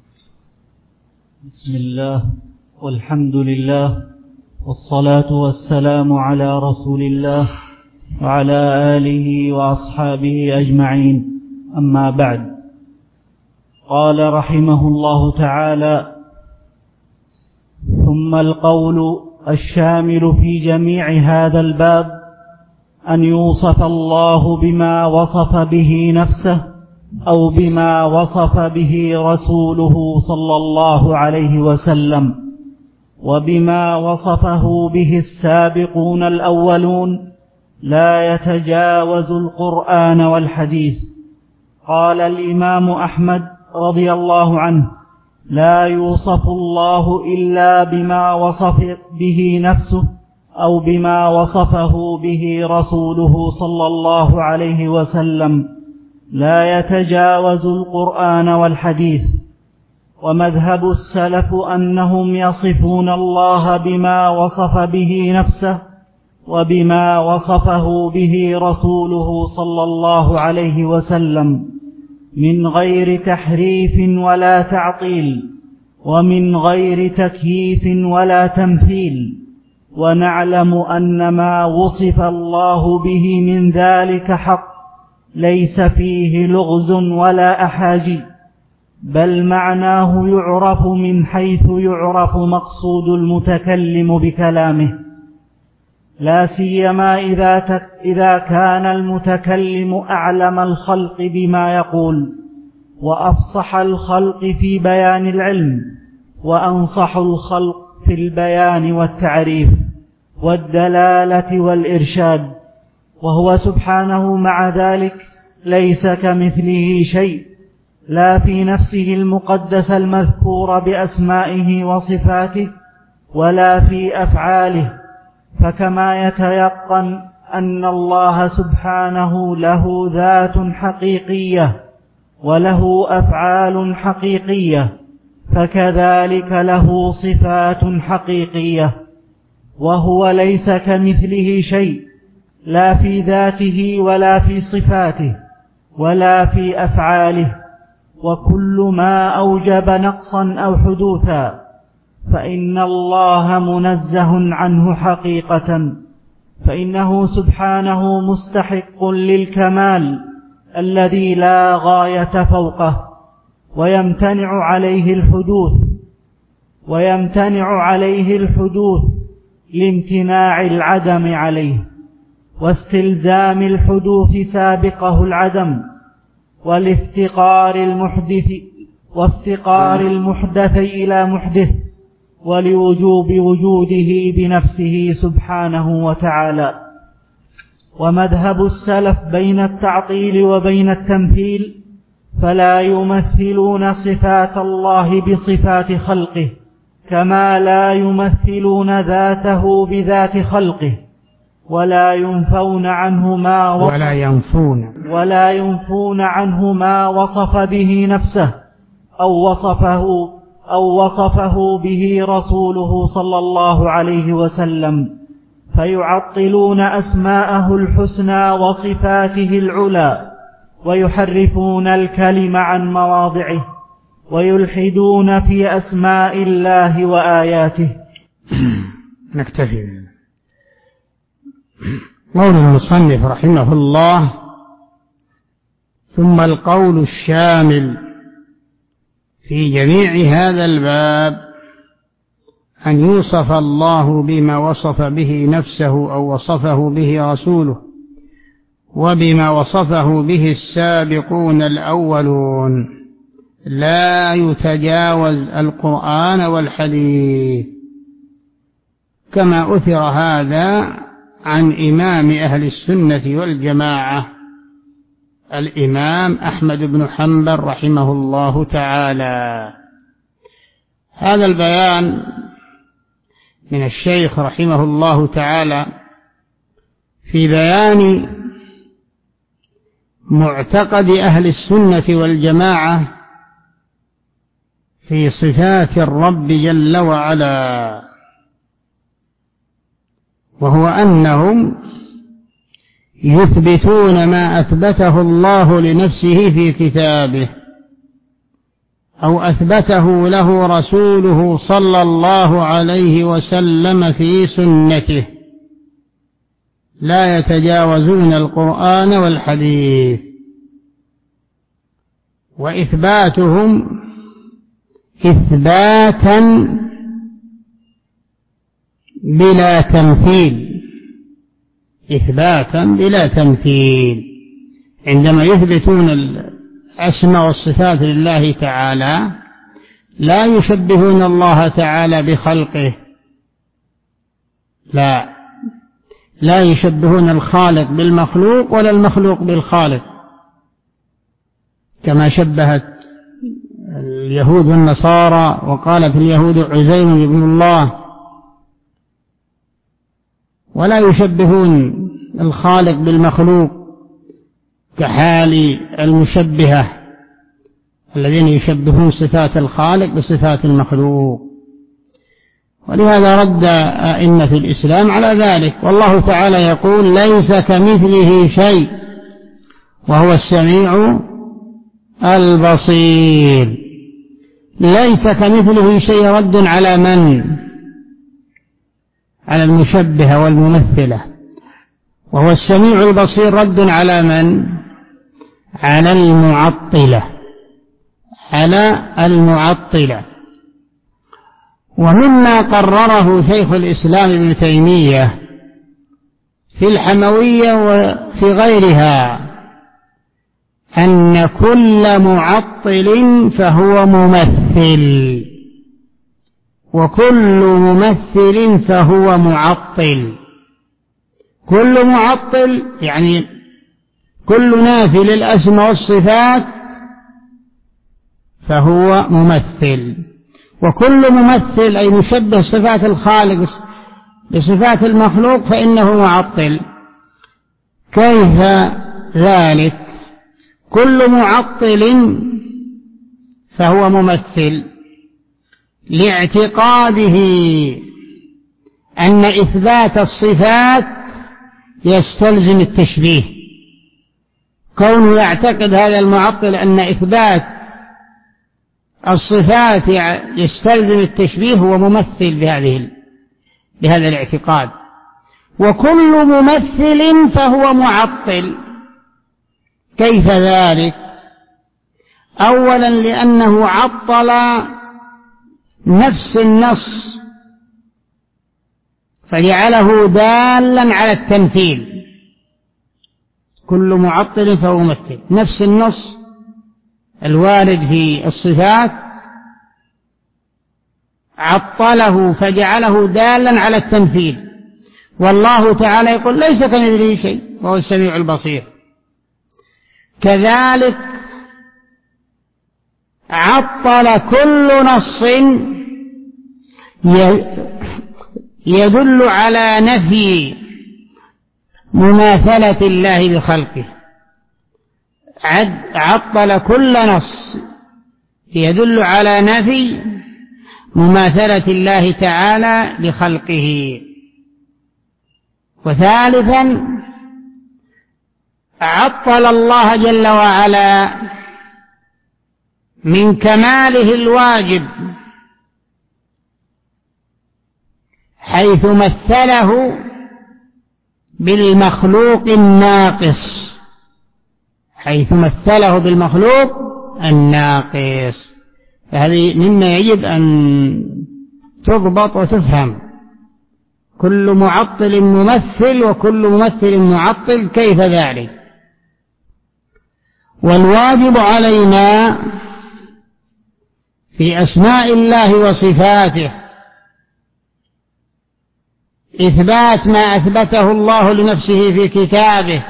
بسم الله والحمد لله والصلاة والسلام على رسول الله وعلى آله وأصحابه أجمعين، أما بعد. قال رحمه الله تعالى: ثم القول الشامل في جميع هذا الباب أن يوصف الله بما وصف به نفسه أو بما وصف به رسوله صلى الله عليه وسلم، وبما وصفه به السابقون الأولون، لا يتجاوز القرآن والحديث. قال الإمام أحمد رضي الله عنه: لا يوصف الله إلا بما وصف به نفسه أو بما وصفه به رسوله صلى الله عليه وسلم، لا يتجاوز القرآن والحديث. ومذهب السلف أنهم يصفون الله بما وصف به نفسه وبما وصفه به رسوله صلى الله عليه وسلم، من غير تحريف ولا تعطيل، ومن غير تكييف ولا تمثيل. ونعلم أن ما وصف الله به من ذلك حق، ليس فيه لغز ولا أحاجي، بل معناه يعرف من حيث يعرف مقصود المتكلم بكلامه، لا سيما إذا, إذا كان المتكلم أعلم الخلق بما يقول، وأفصح الخلق في بيان العلم، وأنصح الخلق في البيان والتعريف والدلالة والإرشاد، وهو سبحانه مع ذلك ليس كمثله شيء، لا في نفسه المقدسة المذكورة بأسمائه وصفاته ولا في أفعاله. فكما يتيقن أن الله سبحانه له ذات حقيقية وله أفعال حقيقية، فكذلك له صفات حقيقية، وهو ليس كمثله شيء، لا في ذاته ولا في صفاته ولا في أفعاله. وكل ما أوجب نقصا أو حدوثا فإن الله منزه عنه حقيقة، فإنه سبحانه مستحق للكمال الذي لا غاية فوقه، ويمتنع عليه الحدوث ويمتنع عليه الحدوث لامتناع العدم عليه، واستلزام الحدوث سابقه العدم، والافتقار المحدث وافتقار المحدث إلى محدث، ولوجوب وجوده بنفسه سبحانه وتعالى. ومذهب السلف بين التعطيل وبين التمثيل، فلا يمثلون صفات الله بصفات خلقه، كما لا يمثلون ذاته بذات خلقه، ولا ينفون عنه ما وصف ولا ينفون ولا ينفون عنه ما وصف به نفسه أو وصفه أو وصفه به رسوله صلى الله عليه وسلم، فيعطلون أسماءه الحسنى وصفاته العلى، ويحرفون الكلم عن مواضعه، ويلحدون في أسماء الله وآياته. نكتفي. قول المصنف رحمه الله: ثم القول الشامل في جميع هذا الباب أن يوصف الله بما وصف به نفسه أو وصفه به رسوله، وبما وصفه به السابقون الأولون، لا يتجاوز القرآن والحديث، كما أثر هذا عن إمام أهل السنة والجماعة الإمام أحمد بن حنبل رحمه الله تعالى. هذا البيان من الشيخ رحمه الله تعالى في بيان معتقد أهل السنة والجماعة في صفات الرب جل وعلا، وهو أنهم يثبتون ما أثبته الله لنفسه في كتابه أو أثبته له رسوله صلى الله عليه وسلم في سنته، لا يتجاوزون القرآن والحديث. وإثباتهم إثباتا بلا تمثيل، إثباتا بلا تمثيل، عندما يثبتون الأسماء والصفات لله تعالى لا يشبهون الله تعالى بخلقه، لا لا يشبهون الخالق بالمخلوق ولا المخلوق بالخالق، كما شبهت اليهود والنصارى وقالت اليهود عزير ابن الله، ولا يشبهون الخالق بالمخلوق كحال المشبهة الذين يشبهون صفات الخالق بصفات المخلوق. ولهذا رد أئمة الإسلام على ذلك، والله تعالى يقول: ليس كمثله شيء وهو السميع البصير. ليس كمثله شيء رد على من؟ على المشبهة والممثلة. وهو السميع البصير رد على من؟ على المعطلة على المعطلة. ومما قرره شيخ الإسلام ابن تيمية في الحموية وفي غيرها أن كل معطل فهو ممثل، وكل ممثل فهو معطل. كل معطل يعني كل نافي للأسماء والصفات فهو ممثل، وكل ممثل أي مشبه صفات الخالق بصفات المخلوق فإنه معطل. كيف ذلك؟ كل معطل فهو ممثل لاعتقاده أن إثبات الصفات يستلزم التشبيه. كونه يعتقد هذا المعطل أن إثبات الصفات يستلزم التشبيه هو ممثل بهذه بهذا الاعتقاد. وكل ممثل فهو معطل. كيف ذلك؟ أولا لأنه عطل نفس النص فجعله دالا على التمثيل. كل معطل فهو ممثل، نفس النص الوارد في الصفات عطله فجعله دالا على التمثيل. والله تعالى يقول ليس كمثله شيء وهو السميع البصير. كذلك عطل كل نص يدل على نفي مماثلة الله بخلقه. عطل كل نص يدل على نفي مماثلة الله تعالى بخلقه. وثالثا عطل الله جل وعلا من كماله الواجب حيث مثله بالمخلوق الناقص، حيث مثله بالمخلوق الناقص. فهذه مما يجب أن تضبط وتفهم. كل معطل ممثل وكل ممثل معطل، كيف ذلك؟ والواجب علينا في أسماء الله وصفاته إثبات ما أثبته الله لنفسه في كتابه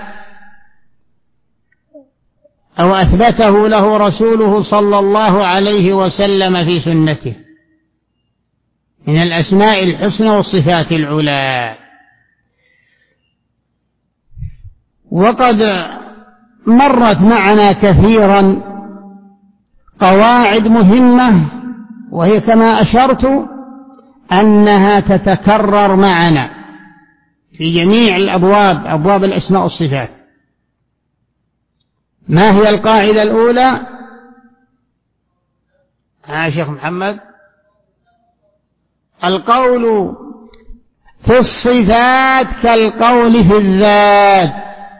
أو أثبته له رسوله صلى الله عليه وسلم في سنته من الأسماء الحسنى والصفات العلى. وقد مرت معنا كثيرا قواعد مهمة، وهي كما أشرت أنها تتكرر معنا في جميع الأبواب، أبواب الأسماء والصفات. ما هي القاعدة الأولى؟ ها شيخ محمد؟ القول في الصفات كالقول في الذات.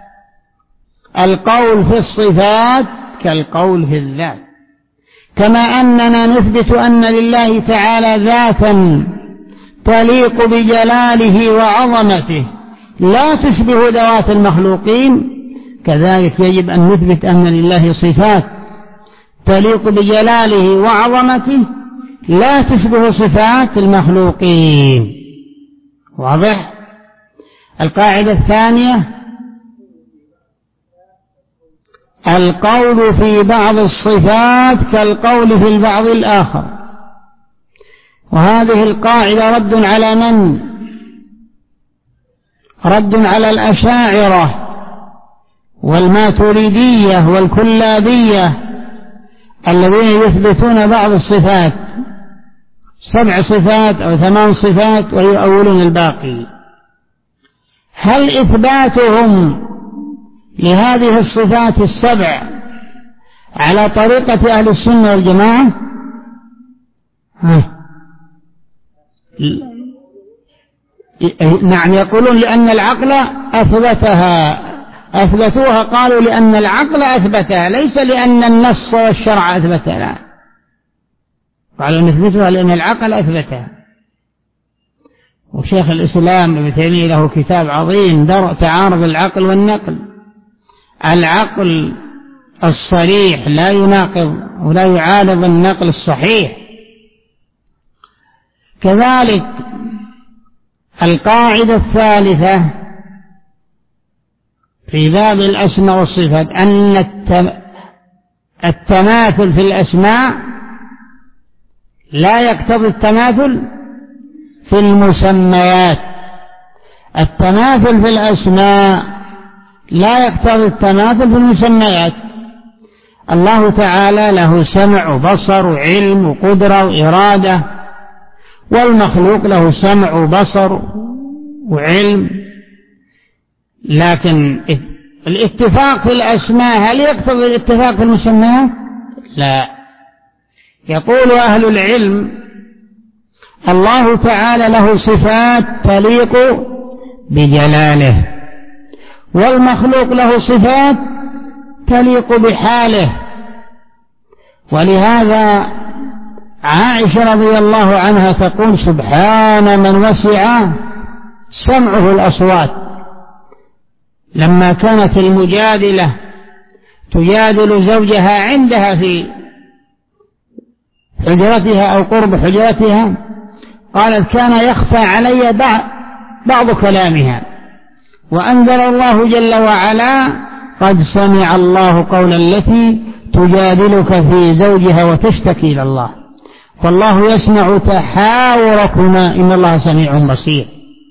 القول في الصفات كالقول في الذات. كما أننا نثبت أن لله تعالى ذاتا تليق بجلاله وعظمته لا تشبه ذوات المخلوقين، كذلك يجب أن نثبت أن لله صفات تليق بجلاله وعظمته لا تشبه صفات المخلوقين. واضح؟ القاعدة الثانية القول في بعض الصفات كالقول في البعض الآخر. وهذه القاعدة رد على من؟ رد على الأشاعرة والماتريدية والكلابية الذين يثبتون بعض الصفات، سبع صفات أو ثمان صفات، ويؤولون الباقي. هل إثباتهم لهذه الصفات السبع على طريقة أهل السنة والجماعة؟ ها. نعم، يقولون لأن العقل أثبتها، أثبتوها قالوا لأن العقل أثبتها، ليس لأن النص والشرع أثبتها، لا، قالوا نثبتها لأن العقل أثبتها. وشيخ الإسلام ابن تيمية له كتاب عظيم درء تعارض العقل والنقل. العقل الصريح لا يناقض ولا يعارض النقل الصحيح. كذلك القاعدة الثالثة في باب الأسماء والصفات أن التماثل في الأسماء لا يقتضي التماثل في المسميات. التماثل في الأسماء لا يقتضي التماثل في المسميات. الله تعالى له سمع وبصر وعلم وقدرة وإرادة، والمخلوق له سمع وبصر وعلم، لكن الاتفاق في الأسماء هل يقتضي الاتفاق في المسميات؟ لا. يقول أهل العلم الله تعالى له صفات تليق بجلاله، والمخلوق له صفات تليق بحاله. ولهذا عائشة رضي الله عنها تقول سبحان من وسع سمعه الأصوات، لما كانت المجادلة تجادل زوجها عندها في حجرتها أو قرب حجرتها، قالت كان يخفى علي بعض كلامها، وأنزل الله جل وعلا قد سمع الله قول التي تجادلك في زوجها وتشتكي إلى الله، فالله يسمع تحاوركما إن الله سميع بصير.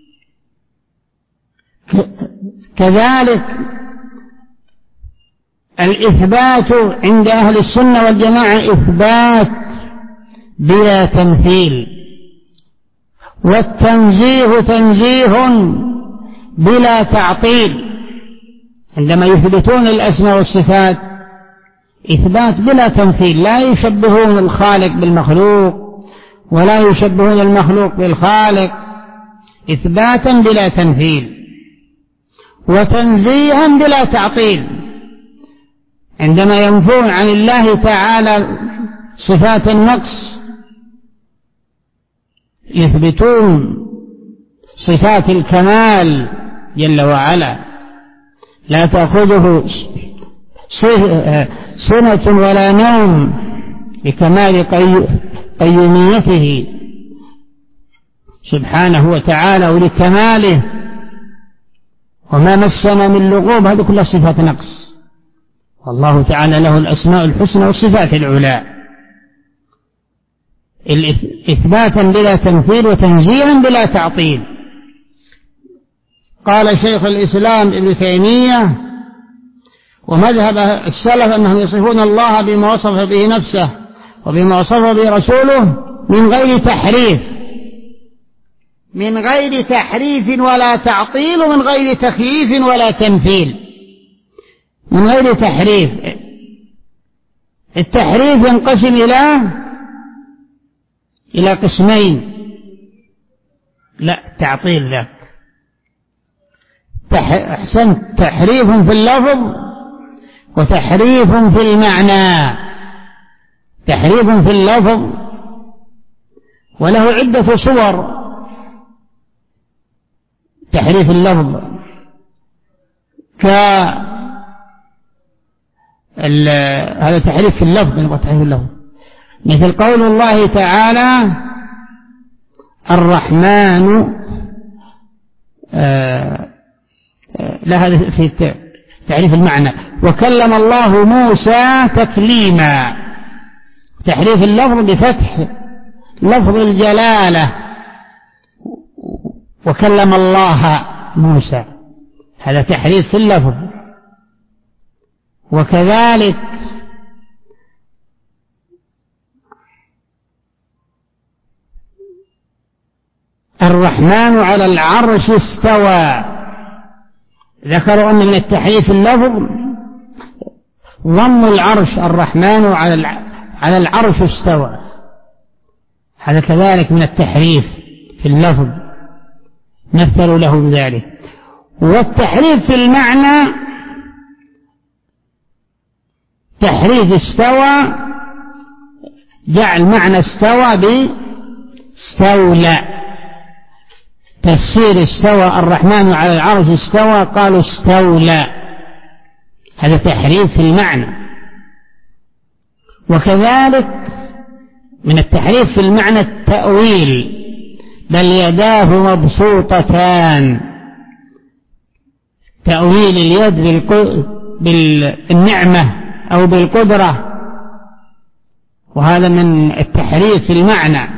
كذلك الإثبات عند أهل السنة والجماعة إثبات بلا تمثيل، والتنزيه تنزيه بلا تعطيل. عندما يثبتون الأسماء والصفات إثبات بلا تمثيل، لا يشبهون الخالق بالمخلوق ولا يشبهون المخلوق بالخالق، إثباتا بلا تمثيل، وتنزيها بلا تعطيل. عندما ينفون عن الله تعالى صفات النقص يثبتون صفات الكمال جل وعلا، لا تأخذه سنة ولا نوم لكمال قيوميته سبحانه وتعالى ولكماله، وما مسنا من لغوب، هذه كلها صفات نقص. والله تعالى له الأسماء الحسنى والصفات العلى، إثباتا بلا تمثيل وتنزيها بلا تعطيل. قال شيخ الإسلام ابن تيمية ومذهب السلف أنهم يصفون الله بما وصف به نفسه وبما وصف به رسوله من غير تحريف، من غير تحريف ولا تعطيل، ومن غير تكييف ولا تمثيل. من غير تحريف، التحريف ينقسم إلى إلى قسمين، لا تعطيل ذاك أحسن، تحريف في اللفظ وتحريف في المعنى. تحريف في اللفظ وله عدة صور. تحريف اللفظ ك هذا تحريف في اللفظ، نبغى تحريف اللفظ، مثل قول الله تعالى الرحمن آه لا، هذا في تعريف المعنى. وكلم الله موسى تكليما، تحريف اللفظ بفتح لفظ الجلالة، وكلم الله موسى، هذا تحريف في اللفظ. وكذلك الرحمن على العرش استوى، ذكروا أن من التحريف اللفظ ضم العرش، الرحمن على العرش استوى، هذا كذلك من التحريف في اللفظ، مثلوا له بذلك. والتحريف في المعنى تحريف استوى، جعل معنى استوى باستولى. تفسير استوى الرحمن على العرش استوى قالوا استولى، هذا تحريف في المعنى. وكذلك من التحريف في المعنى التأويل، بل يداه مبسوطتان، تأويل اليد بالنعمة أو بالقدرة، وهذا من التحريف في المعنى.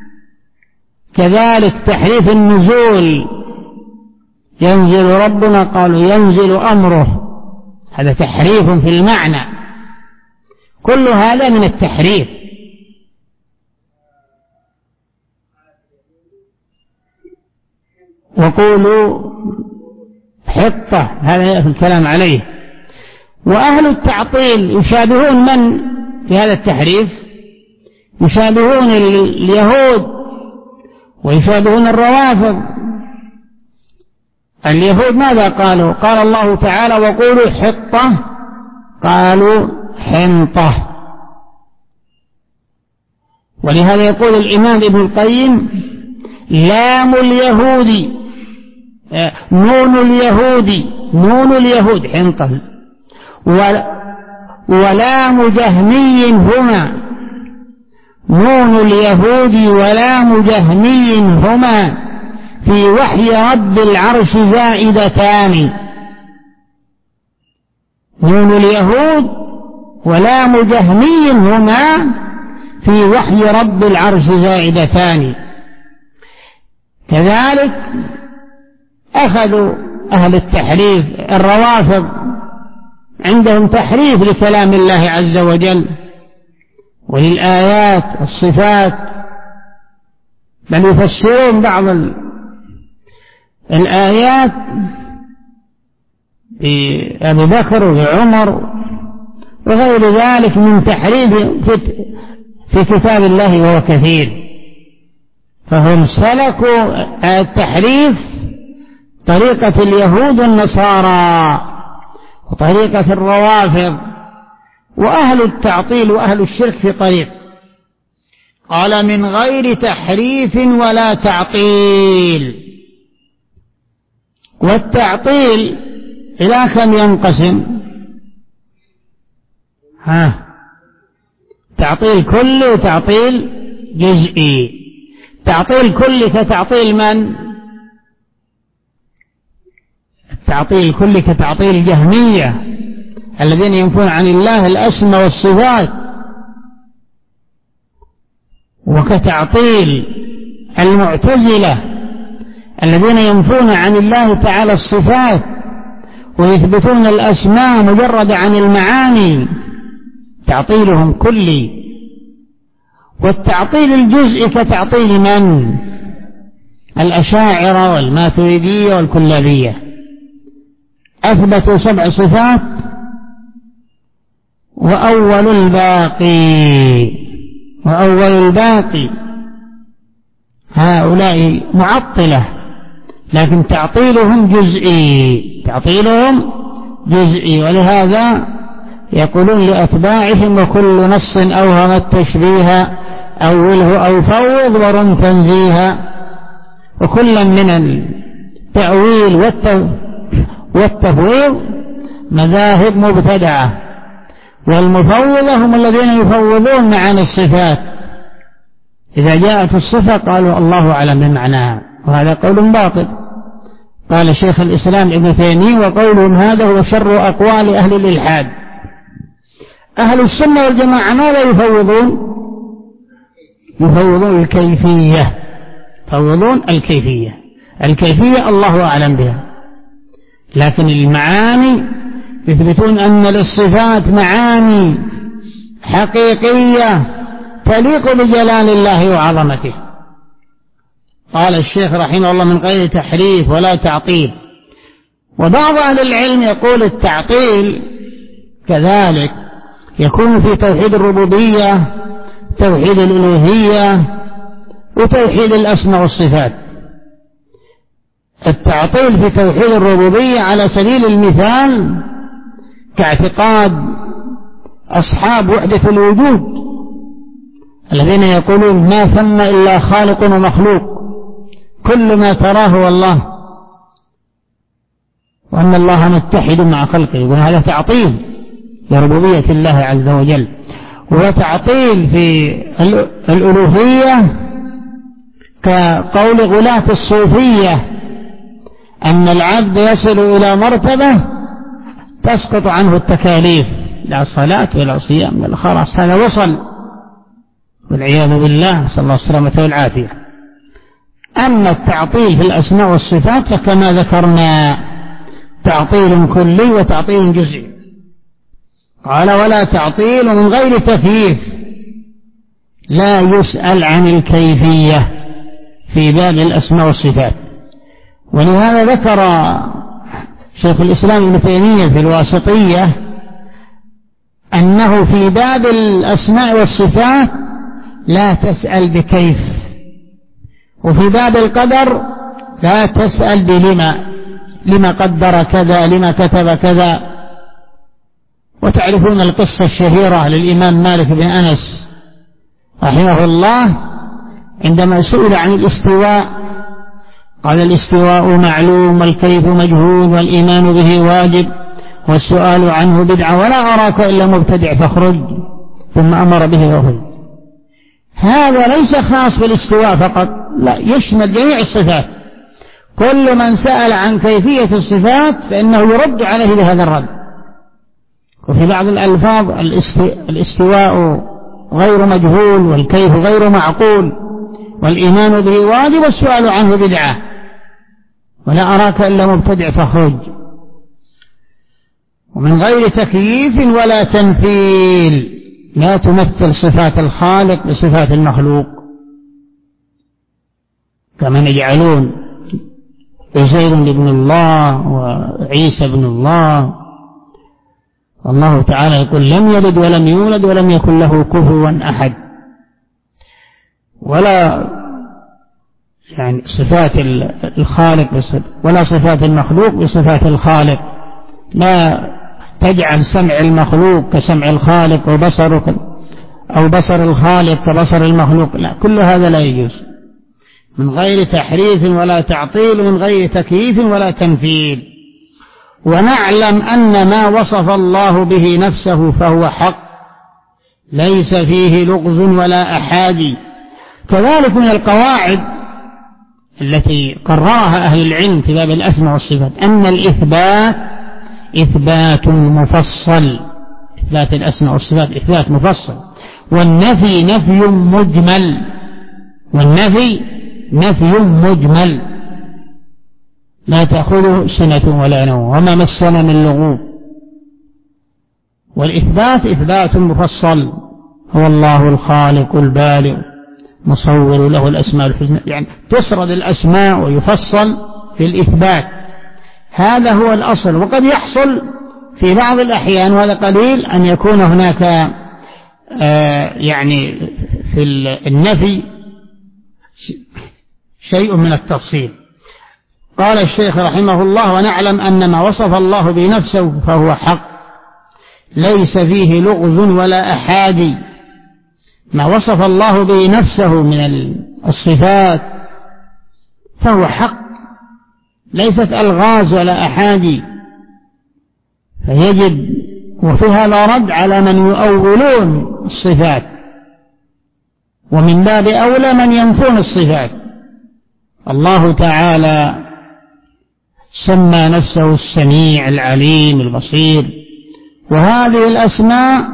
كذلك تحريف النزول، ينزل ربنا قالوا ينزل أمره، هذا تحريف في المعنى، كل هذا من التحريف. وقولوا حطة، هذا يأتي الكلام عليه. وأهل التعطيل يشابهون من في هذا التحريف؟ يشابهون اليهود ويشابهون الروافض. اليهود ماذا قالوا؟ قال الله تعالى وقولوا حطة، قالوا حنطة. ولهذا يقول الإمام ابن القيم لام اليهود، نون اليهود، نون اليهود حنطة، ولام جهمي هما، نون اليهود ولام جهمي هما في وحي رب العرش زائدتان. نون اليهود ولام جهمي هما في وحي رب العرش زائدتان. كذلك أخذوا أهل التحريف الروافض، عندهم تحريف لكلام الله عز وجل وللآيات والصفات، بل يفسرون بعض الآيات بأبي بكر وعمر وغير ذلك من تحريف في كتاب الله وهو كثير. فهم سلكوا التحريف طريقة اليهود والنصارى وطريقة الروافض، وأهل التعطيل وأهل الشرك في طريق. قال من غير تحريف ولا تعطيل. والتعطيل إلى كم ينقسم؟ ها، تعطيل كلي وتعطيل جزئي. تعطيل كلي كتعطيل من؟ التعطيل الكلي كتعطيل الجهمية الذين ينفون عن الله الأسماء والصفات، وكتعطيل المعتزلة الذين ينفون عن الله تعالى الصفات ويثبتون الأسماء مجرد عن المعاني، تعطيلهم كلي. والتعطيل الجزئي كتعطيل من؟ الأشاعرة والماتريدية والكلابية، أثبتوا سبع صفات وأول الباقي، وأول الباقي. هؤلاء معطلة، لكن تعطيلهم جزئي، تعطيلهم جزئي. ولهذا يقولون لأتباعهم وكل نص أوهم التشبيه أوله أو فوض ورم تنزيها. وكل من التأويل والتفويض مذاهب مبتدعة، والمفوضة هم الذين يفوضون معاني الصفات، إذا جاءت الصفة قالوا الله أعلم بمعناها، وهذا قول باطل. قال شيخ الإسلام ابن تيمية وقولهم هذا هو شر أقوال أهل الإلحاد. أهل السنة والجماعة ماذا يفوضون؟ يفوضون الكيفية، يفوضون الكيفية. الكيفية الله أعلم بها، لكن المعاني يثبتون أن للصفات معاني حقيقية تليق بجلال الله وعظمته. قال الشيخ رحمه الله من غير تحريف ولا تعطيل. وبعض أهل العلم يقول التعطيل كذلك يكون في توحيد الربوبية، توحيد الألوهية، وتوحيد الأسماء والصفات. التعطيل في توحيد الربوبية على سبيل المثال كاعتقاد أصحاب وحدة الوجود الذين يقولون ما ثم إلا خالق ومخلوق، كل ما تراه هو الله، وأن الله متحد مع خلقه، وهذا تعطيل لربوبية الله عز وجل. وتعطيل في الألوهية كقول غلاة الصوفية أن العبد يصل إلى مرتبة تسقط عنه التكاليف، لا صلاة ولا صيام ولا خلاص، هذا وصل والعياذ بالله، صلى الله السلامة والعافية. أما التعطيل في الأسماء والصفات فكما ذكرنا تعطيل كلي وتعطيل جزئي. قال ولا تعطيل من غير تكييف، لا يسأل عن الكيفية في باب الأسماء والصفات. ولهذا ذكر شيخ الإسلام ابن تيمية في الواسطية أنه في باب الأسماء والصفات لا تسأل بكيف، وفي باب القدر لا تسأل بلما، لما قدر كذا، لما كتب كذا. وتعرفون القصة الشهيرة للإمام مالك بن أنس رحمه الله عندما سئل عن الاستواء قال الاستواء معلوم والكيف مجهول والإيمان به واجب والسؤال عنه بدعة ولا أراك إلا مبتدع فاخرج، ثم أمر به فاخرج. هذا ليس خاص بالاستواء فقط، لا، يشمل جميع الصفات. كل من سأل عن كيفية الصفات فإنه يرد عليه بهذا الرد. وفي بعض الألفاظ الاستواء غير مجهول والكيف غير معقول والإيمان به واجب والسؤال عنه بدعة ولا أراك إلا مبتدع فاخرج. ومن غير تكييف ولا تمثيل، لا تمثل صفات الخالق بصفات المخلوق كما يجعلون عزير ابن الله وعيسى ابن الله. الله تعالى يقول لم يلد ولم يولد ولم يكن له كفوا أحد. ولا يعني صفات الخالق ولا صفات المخلوق بصفات الخالق، لا تجعل سمع المخلوق كسمع الخالق وبصرك أو بصر الخالق كبصر المخلوق، لا، كل هذا لا يجوز. من غير تحريف ولا تعطيل، من غير تكييف ولا تمثيل. ونعلم أن ما وصف الله به نفسه فهو حق ليس فيه لغز ولا أحاجي. كذلك من القواعد التي قررها أهل العلم في باب الأسماء والصفات أن الإثبات إثبات مفصل، إثبات الأسماء والصفات إثبات مفصل، والنفي نفي مجمل، والنفي نفي مجمل لا تأخذه سنة ولا نوم وما مسنا من لغوب. والإثبات إثبات مفصل، هو الله الخالق البارئ مصور له الأسماء الحسنى، يعني تسرد الأسماء ويفصل في الإثبات، هذا هو الأصل. وقد يحصل في بعض الأحيان وهذا قليل أن يكون هناك آه يعني في النفي شيء من التفصيل. قال الشيخ رحمه الله ونعلم أن ما وصف الله بنفسه فهو حق ليس فيه لغز ولا أحادي. ما وصف الله به نفسه من الصفات فهو حق ليست ألغاز ولا أحادي، فيجب وفيها لا رد على من يؤولون الصفات، ومن باب أولى من ينفون الصفات. الله تعالى سمى نفسه السميع العليم البصير، وهذه الأسماء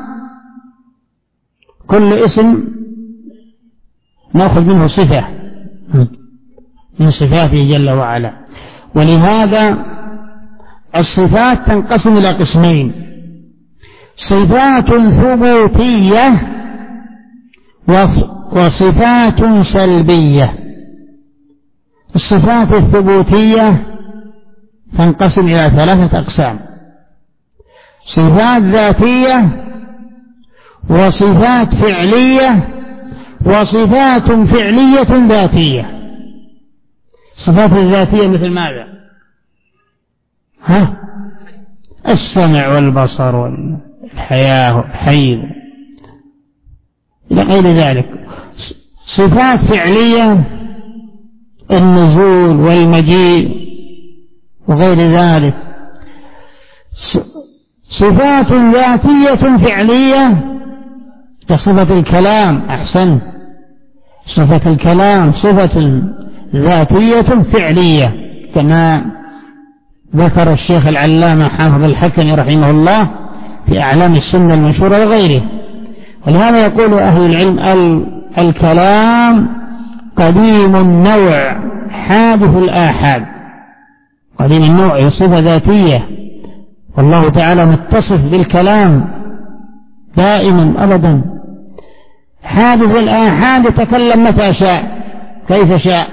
كل اسم نأخذ منه صفة من صفاته جل وعلا. ولهذا الصفات تنقسم إلى قسمين: صفات ثبوتية وصفات سلبية. الصفات الثبوتية تنقسم إلى ثلاثة أقسام: صفات ذاتية وصفات فعلية وصفات فعلية ذاتية. الصفات الذاتية مثل ماذا؟ ها؟ السمع والبصر والحياة والحي إلى غير ذلك. صفات فعلية النزول والمجيء وغير ذلك. صفات ذاتية فعلية كصفة الكلام. أحسن، صفة الكلام صفة ذاتية فعلية كما ذكر الشيخ العلامة حافظ الحكمي رحمه الله في أعلام السنة المنشورة وغيره. ولهذا يقول أهل العلم الكلام قديم النوع حادث الآحاد. قديم النوع صفة ذاتية، والله تعالى متصف بالكلام دائما أبدا. حادث الآحاد يتكلم متى شاء كيف شاء.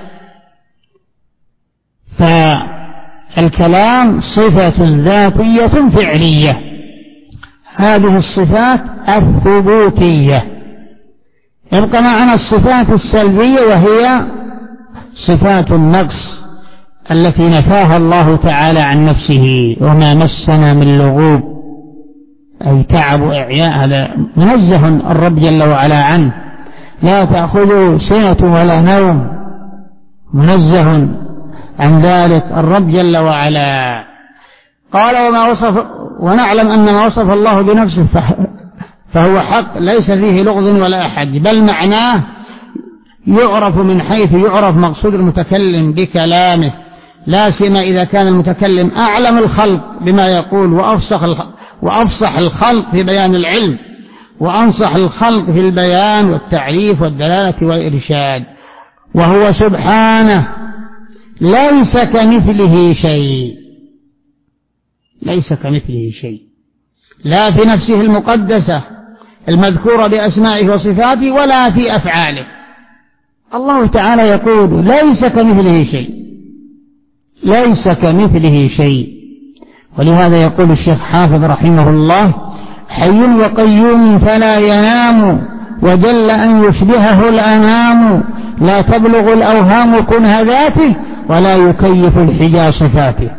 فالكلام صفة ذاتية فعلية. هذه الصفات الثبوتية. يبقى معنا الصفات السلبية وهي صفات النقص التي نفاها الله تعالى عن نفسه. وما مسنا من لغوب أي تعب وإعياء، هذا منزه الرب جل وعلا عنه. لا تأخذه سنة ولا نوم، منزه عن ذلك الرب جل وعلا. قال وما وصف، ونعلم أن ما وصف الله بنفسه فهو حق ليس فيه لغز ولا أحد، بل معناه يعرف من حيث يعرف مقصود المتكلم بكلامه، لا سيما إذا كان المتكلم أعلم الخلق بما يقول وأفصح وأفصح الخلق في بيان العلم، وأنصح الخلق في البيان والتعريف والدلالة والإرشاد. وهو سبحانه ليس كمثله شيء، ليس كمثله شيء، لا في نفسه المقدسة المذكورة بأسمائه وصفاته ولا في أفعاله. الله تعالى يقول ليس كمثله شيء، ليس كمثله شيء. ولهذا يقول الشيخ حافظ رحمه الله حي وقيوم فلا ينام، وجل أن يشبهه الأنام، لا تبلغ الأوهام كنه ذاته، ولا يكيف الحجى صفاته.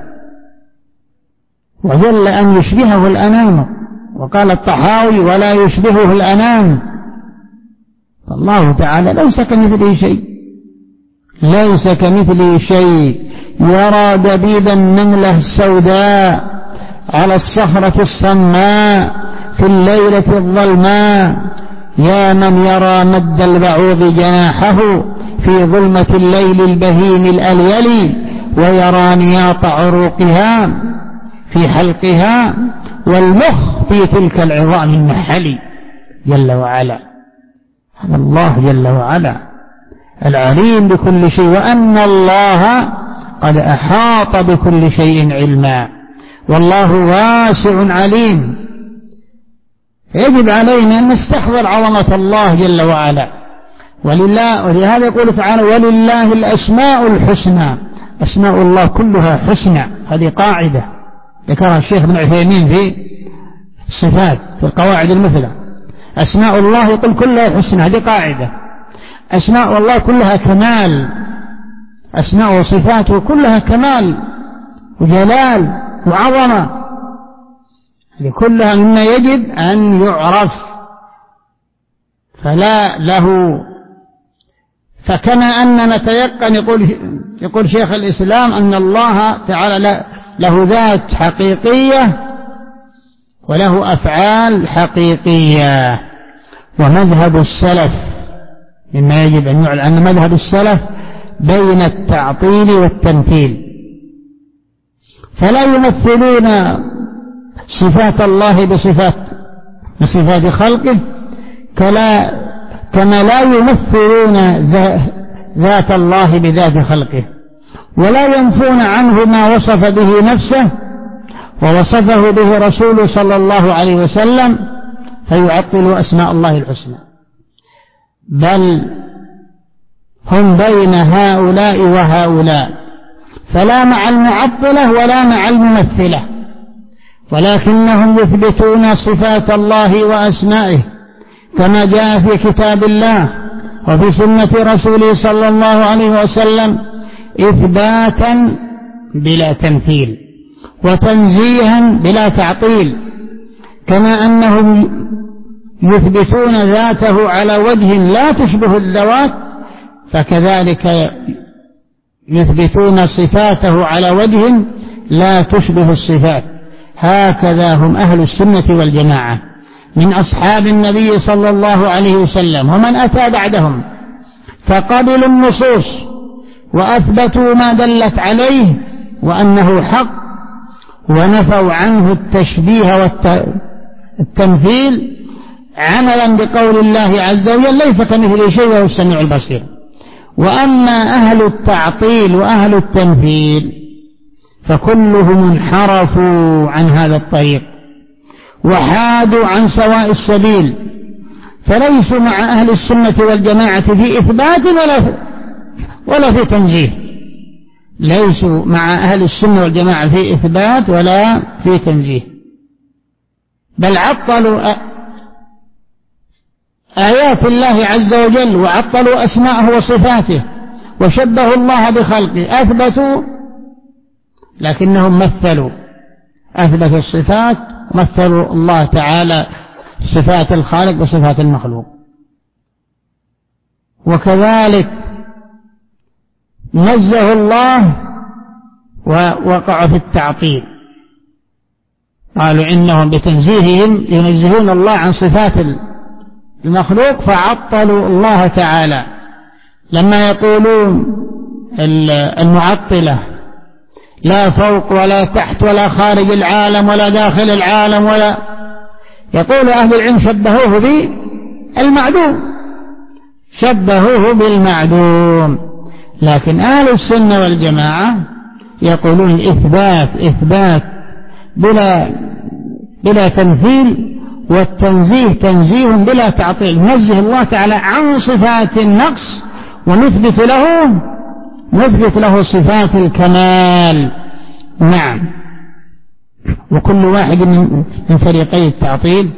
وجل أن يشبهه الأنام، وقال الطحاوي ولا يشبهه الأنام. الله تعالى ليس كمثله شيء، ليس كمثله شيء. يرى دبيب النملة السوداء على الصخرة الصماء في الليلة الظلماء، يا من يرى مد البعوض جناحه في ظلمة الليل البهيم الأليل، ويرى نياط عروقها في حلقها، والمخ في تلك العظام النحل. جل وعلا، هذا الله جل وعلا العليم بكل شيء، وأن الله قد أحاط بكل شيء علما، والله واسع عليم. يجب علينا أن نستحضر عظمة الله جل وعلا. ولله، ولهذا يقول تعالى ولله الأسماء الحسنى. أسماء الله كلها حسنى، هذه قاعدة ذكرها الشيخ ابن عثيمين في الصفات في القواعد المثلى. أسماء الله يقول كلها حسنى، هذه قاعدة. أسماء الله كلها كمال، أسماء وصفاته كلها كمال وجلال وعظمة، هذه كلها مما يجب أن يعرف. فلا له فكما أن نتيقن، يقول يقول شيخ الإسلام أن الله تعالى له ذات حقيقية وله أفعال حقيقية. ومذهب السلف مما يجب أن يعلم أن مذهب السلف بين التعطيل والتمثيل، فلا يمثلون صفات الله بصفات بصفات خلقه، كلا كما لا يمثلون ذات الله بذات خلقه، ولا ينفون عنه ما وصف به نفسه ووصفه به رسوله صلى الله عليه وسلم، فيعطلوا أسماء الله الحسنى. بل هم بين هؤلاء وهؤلاء، فلا مع المعطلة ولا مع الممثلة، ولكنهم يثبتون صفات الله وأسمائه كما جاء في كتاب الله وفي سنة رسوله صلى الله عليه وسلم، إثباتا بلا تمثيل وتنزيها بلا تعطيل. كما أنهم يثبتون ذاته على وجه لا تشبه الذوات، فكذلك يثبتون صفاته على وجه لا تشبه الصفات. هكذا هم أهل السنة والجماعة، من أصحاب النبي صلى الله عليه وسلم ومن أتى بعدهم فقبلوا النصوص وأثبتوا ما دلت عليه وأنه حق، ونفوا عنه التشبيه والتمثيل عملا بقول الله عز وجل ليس كمثله شيء وهو السميع البصير. وأما أهل التعطيل وأهل التمثيل فكلهم انحرفوا عن هذا الطريق وحادوا عن سواء السبيل، فليسوا مع أهل السنة والجماعة في إثبات ولا في ولا في تنزيه، ليسوا مع أهل السنة والجماعة في إثبات ولا في تنزيه، بل عطلوا آيات الله عز وجل وعطلوا أسماءه وصفاته وشبهوا الله بخلقه. أثبتوا لكنهم مثلوا، أثبتوا الصفات مثلوا الله تعالى صفات الخالق وصفات المخلوق. وكذلك نزه الله ووقعوا في التعطيل، قالوا إنهم بتنزيههم ينزهون الله عن صفات المخلوق فعطلوا الله تعالى. لما يقولون المعطلة لا فوق ولا تحت ولا خارج العالم ولا داخل العالم، ولا يقول أهل العلم شبهوه بالمعدوم، شبهوه بالمعدوم. لكن أهل السنة والجماعة يقولون الإثبات إثبات بلا بلا تمثيل، والتنزيه تنزيه بلا تعطيل، نزه الله تعالى عن صفات النقص ونثبت له نثبت له صفات الكمال. نعم. وكل واحد من فريقي التعطيل.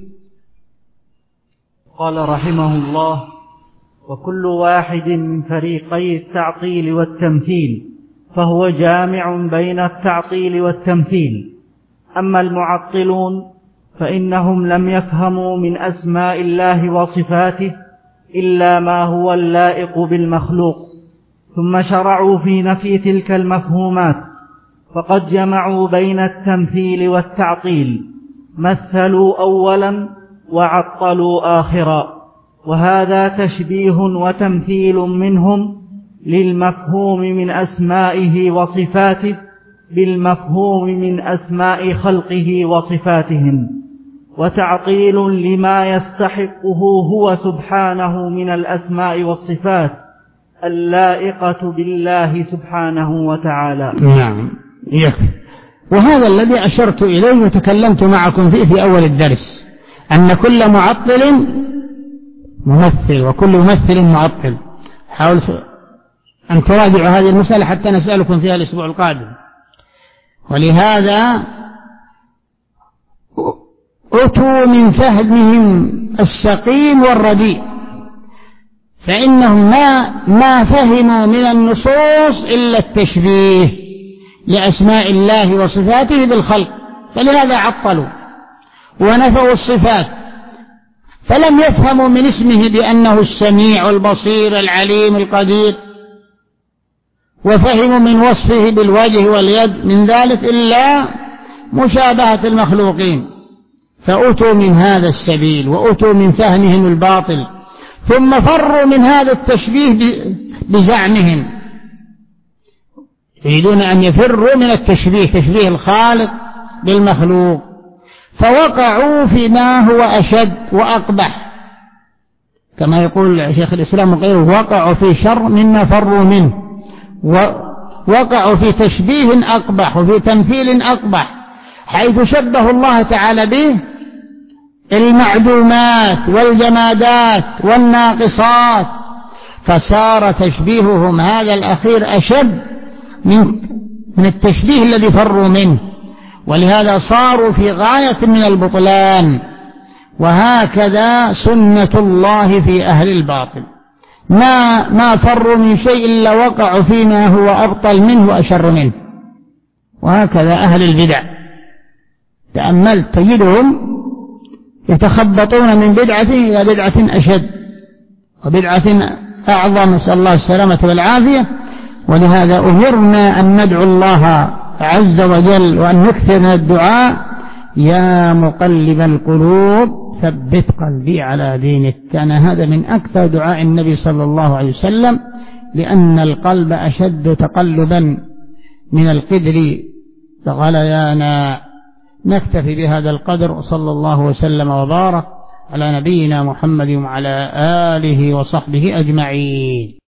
قال رحمه الله: وكل واحد من فريقي التعطيل والتمثيل فهو جامع بين التعطيل والتمثيل. أما المعطلون فإنهم لم يفهموا من أسماء الله وصفاته إلا ما هو اللائق بالمخلوق، ثم شرعوا في نفي تلك المفهومات، فقد جمعوا بين التمثيل والتعطيل، مثلوا أولا وعطلوا آخرا، وهذا تشبيه وتمثيل منهم للمفهوم من أسمائه وصفاته بالمفهوم من أسماء خلقه وصفاتهم، وتعطيل لما يستحقه هو سبحانه من الأسماء والصفات اللائقة بالله سبحانه وتعالى. نعم يكفي. وهذا الذي أشرت إليه وتكلمت معكم فيه في أول الدرس، أن كل معطل ممثل وكل ممثل معطل. حاولت أن تراجعوا هذه المسألة حتى نسألكم فيها الأسبوع القادم. ولهذا أتوا من فهمهم السقيم والرديء، فإنهم ما, ما فهموا من النصوص إلا التشبيه لأسماء الله وصفاته بالخلق، فلهذا عطلوا ونفوا الصفات، فلم يفهموا من اسمه بأنه السميع البصير العليم القدير، وفهموا من وصفه بالوجه واليد من ذلك إلا مشابهة المخلوقين، فأتوا من هذا السبيل وأتوا من فهمهم الباطل، ثم فروا من هذا التشبيه بزعمهم، يريدون أن يفروا من التشبيه، تشبيه الخالق بالمخلوق، فوقعوا فيما هو أشد وأقبح، كما يقول شيخ الإسلام وغيره: وقعوا في شر مما فروا منه، ووقعوا في تشبيه أقبح وفي تمثيل أقبح، حيث شبه الله تعالى به المعدومات والجمادات والناقصات، فصار تشبيههم هذا الأخير أشد من من التشبيه الذي فروا منه، ولهذا صاروا في غاية من البطلان. وهكذا سنة الله في أهل الباطل، ما ما فروا من شيء إلا وقعوا فيما هو أبطل منه وأشر منه. وهكذا أهل البدع، تأملت تجدهم يتخبطون من بدعة إلى بدعة أشد وبدعة أعظم، نسأل الله السلامة والعافية. ولهذا أمرنا أن ندعو الله عز وجل وأن نكثر من الدعاء: يا مقلب القلوب ثبت قلبي على دينك. كان هذا من أكثر دعاء النبي صلى الله عليه وسلم، لأن القلب أشد تقلبا من القدر غليانا. نكتفي بهذا القدر، وصلى الله وسلم وبارك على نبينا محمد وعلى آله وصحبه أجمعين.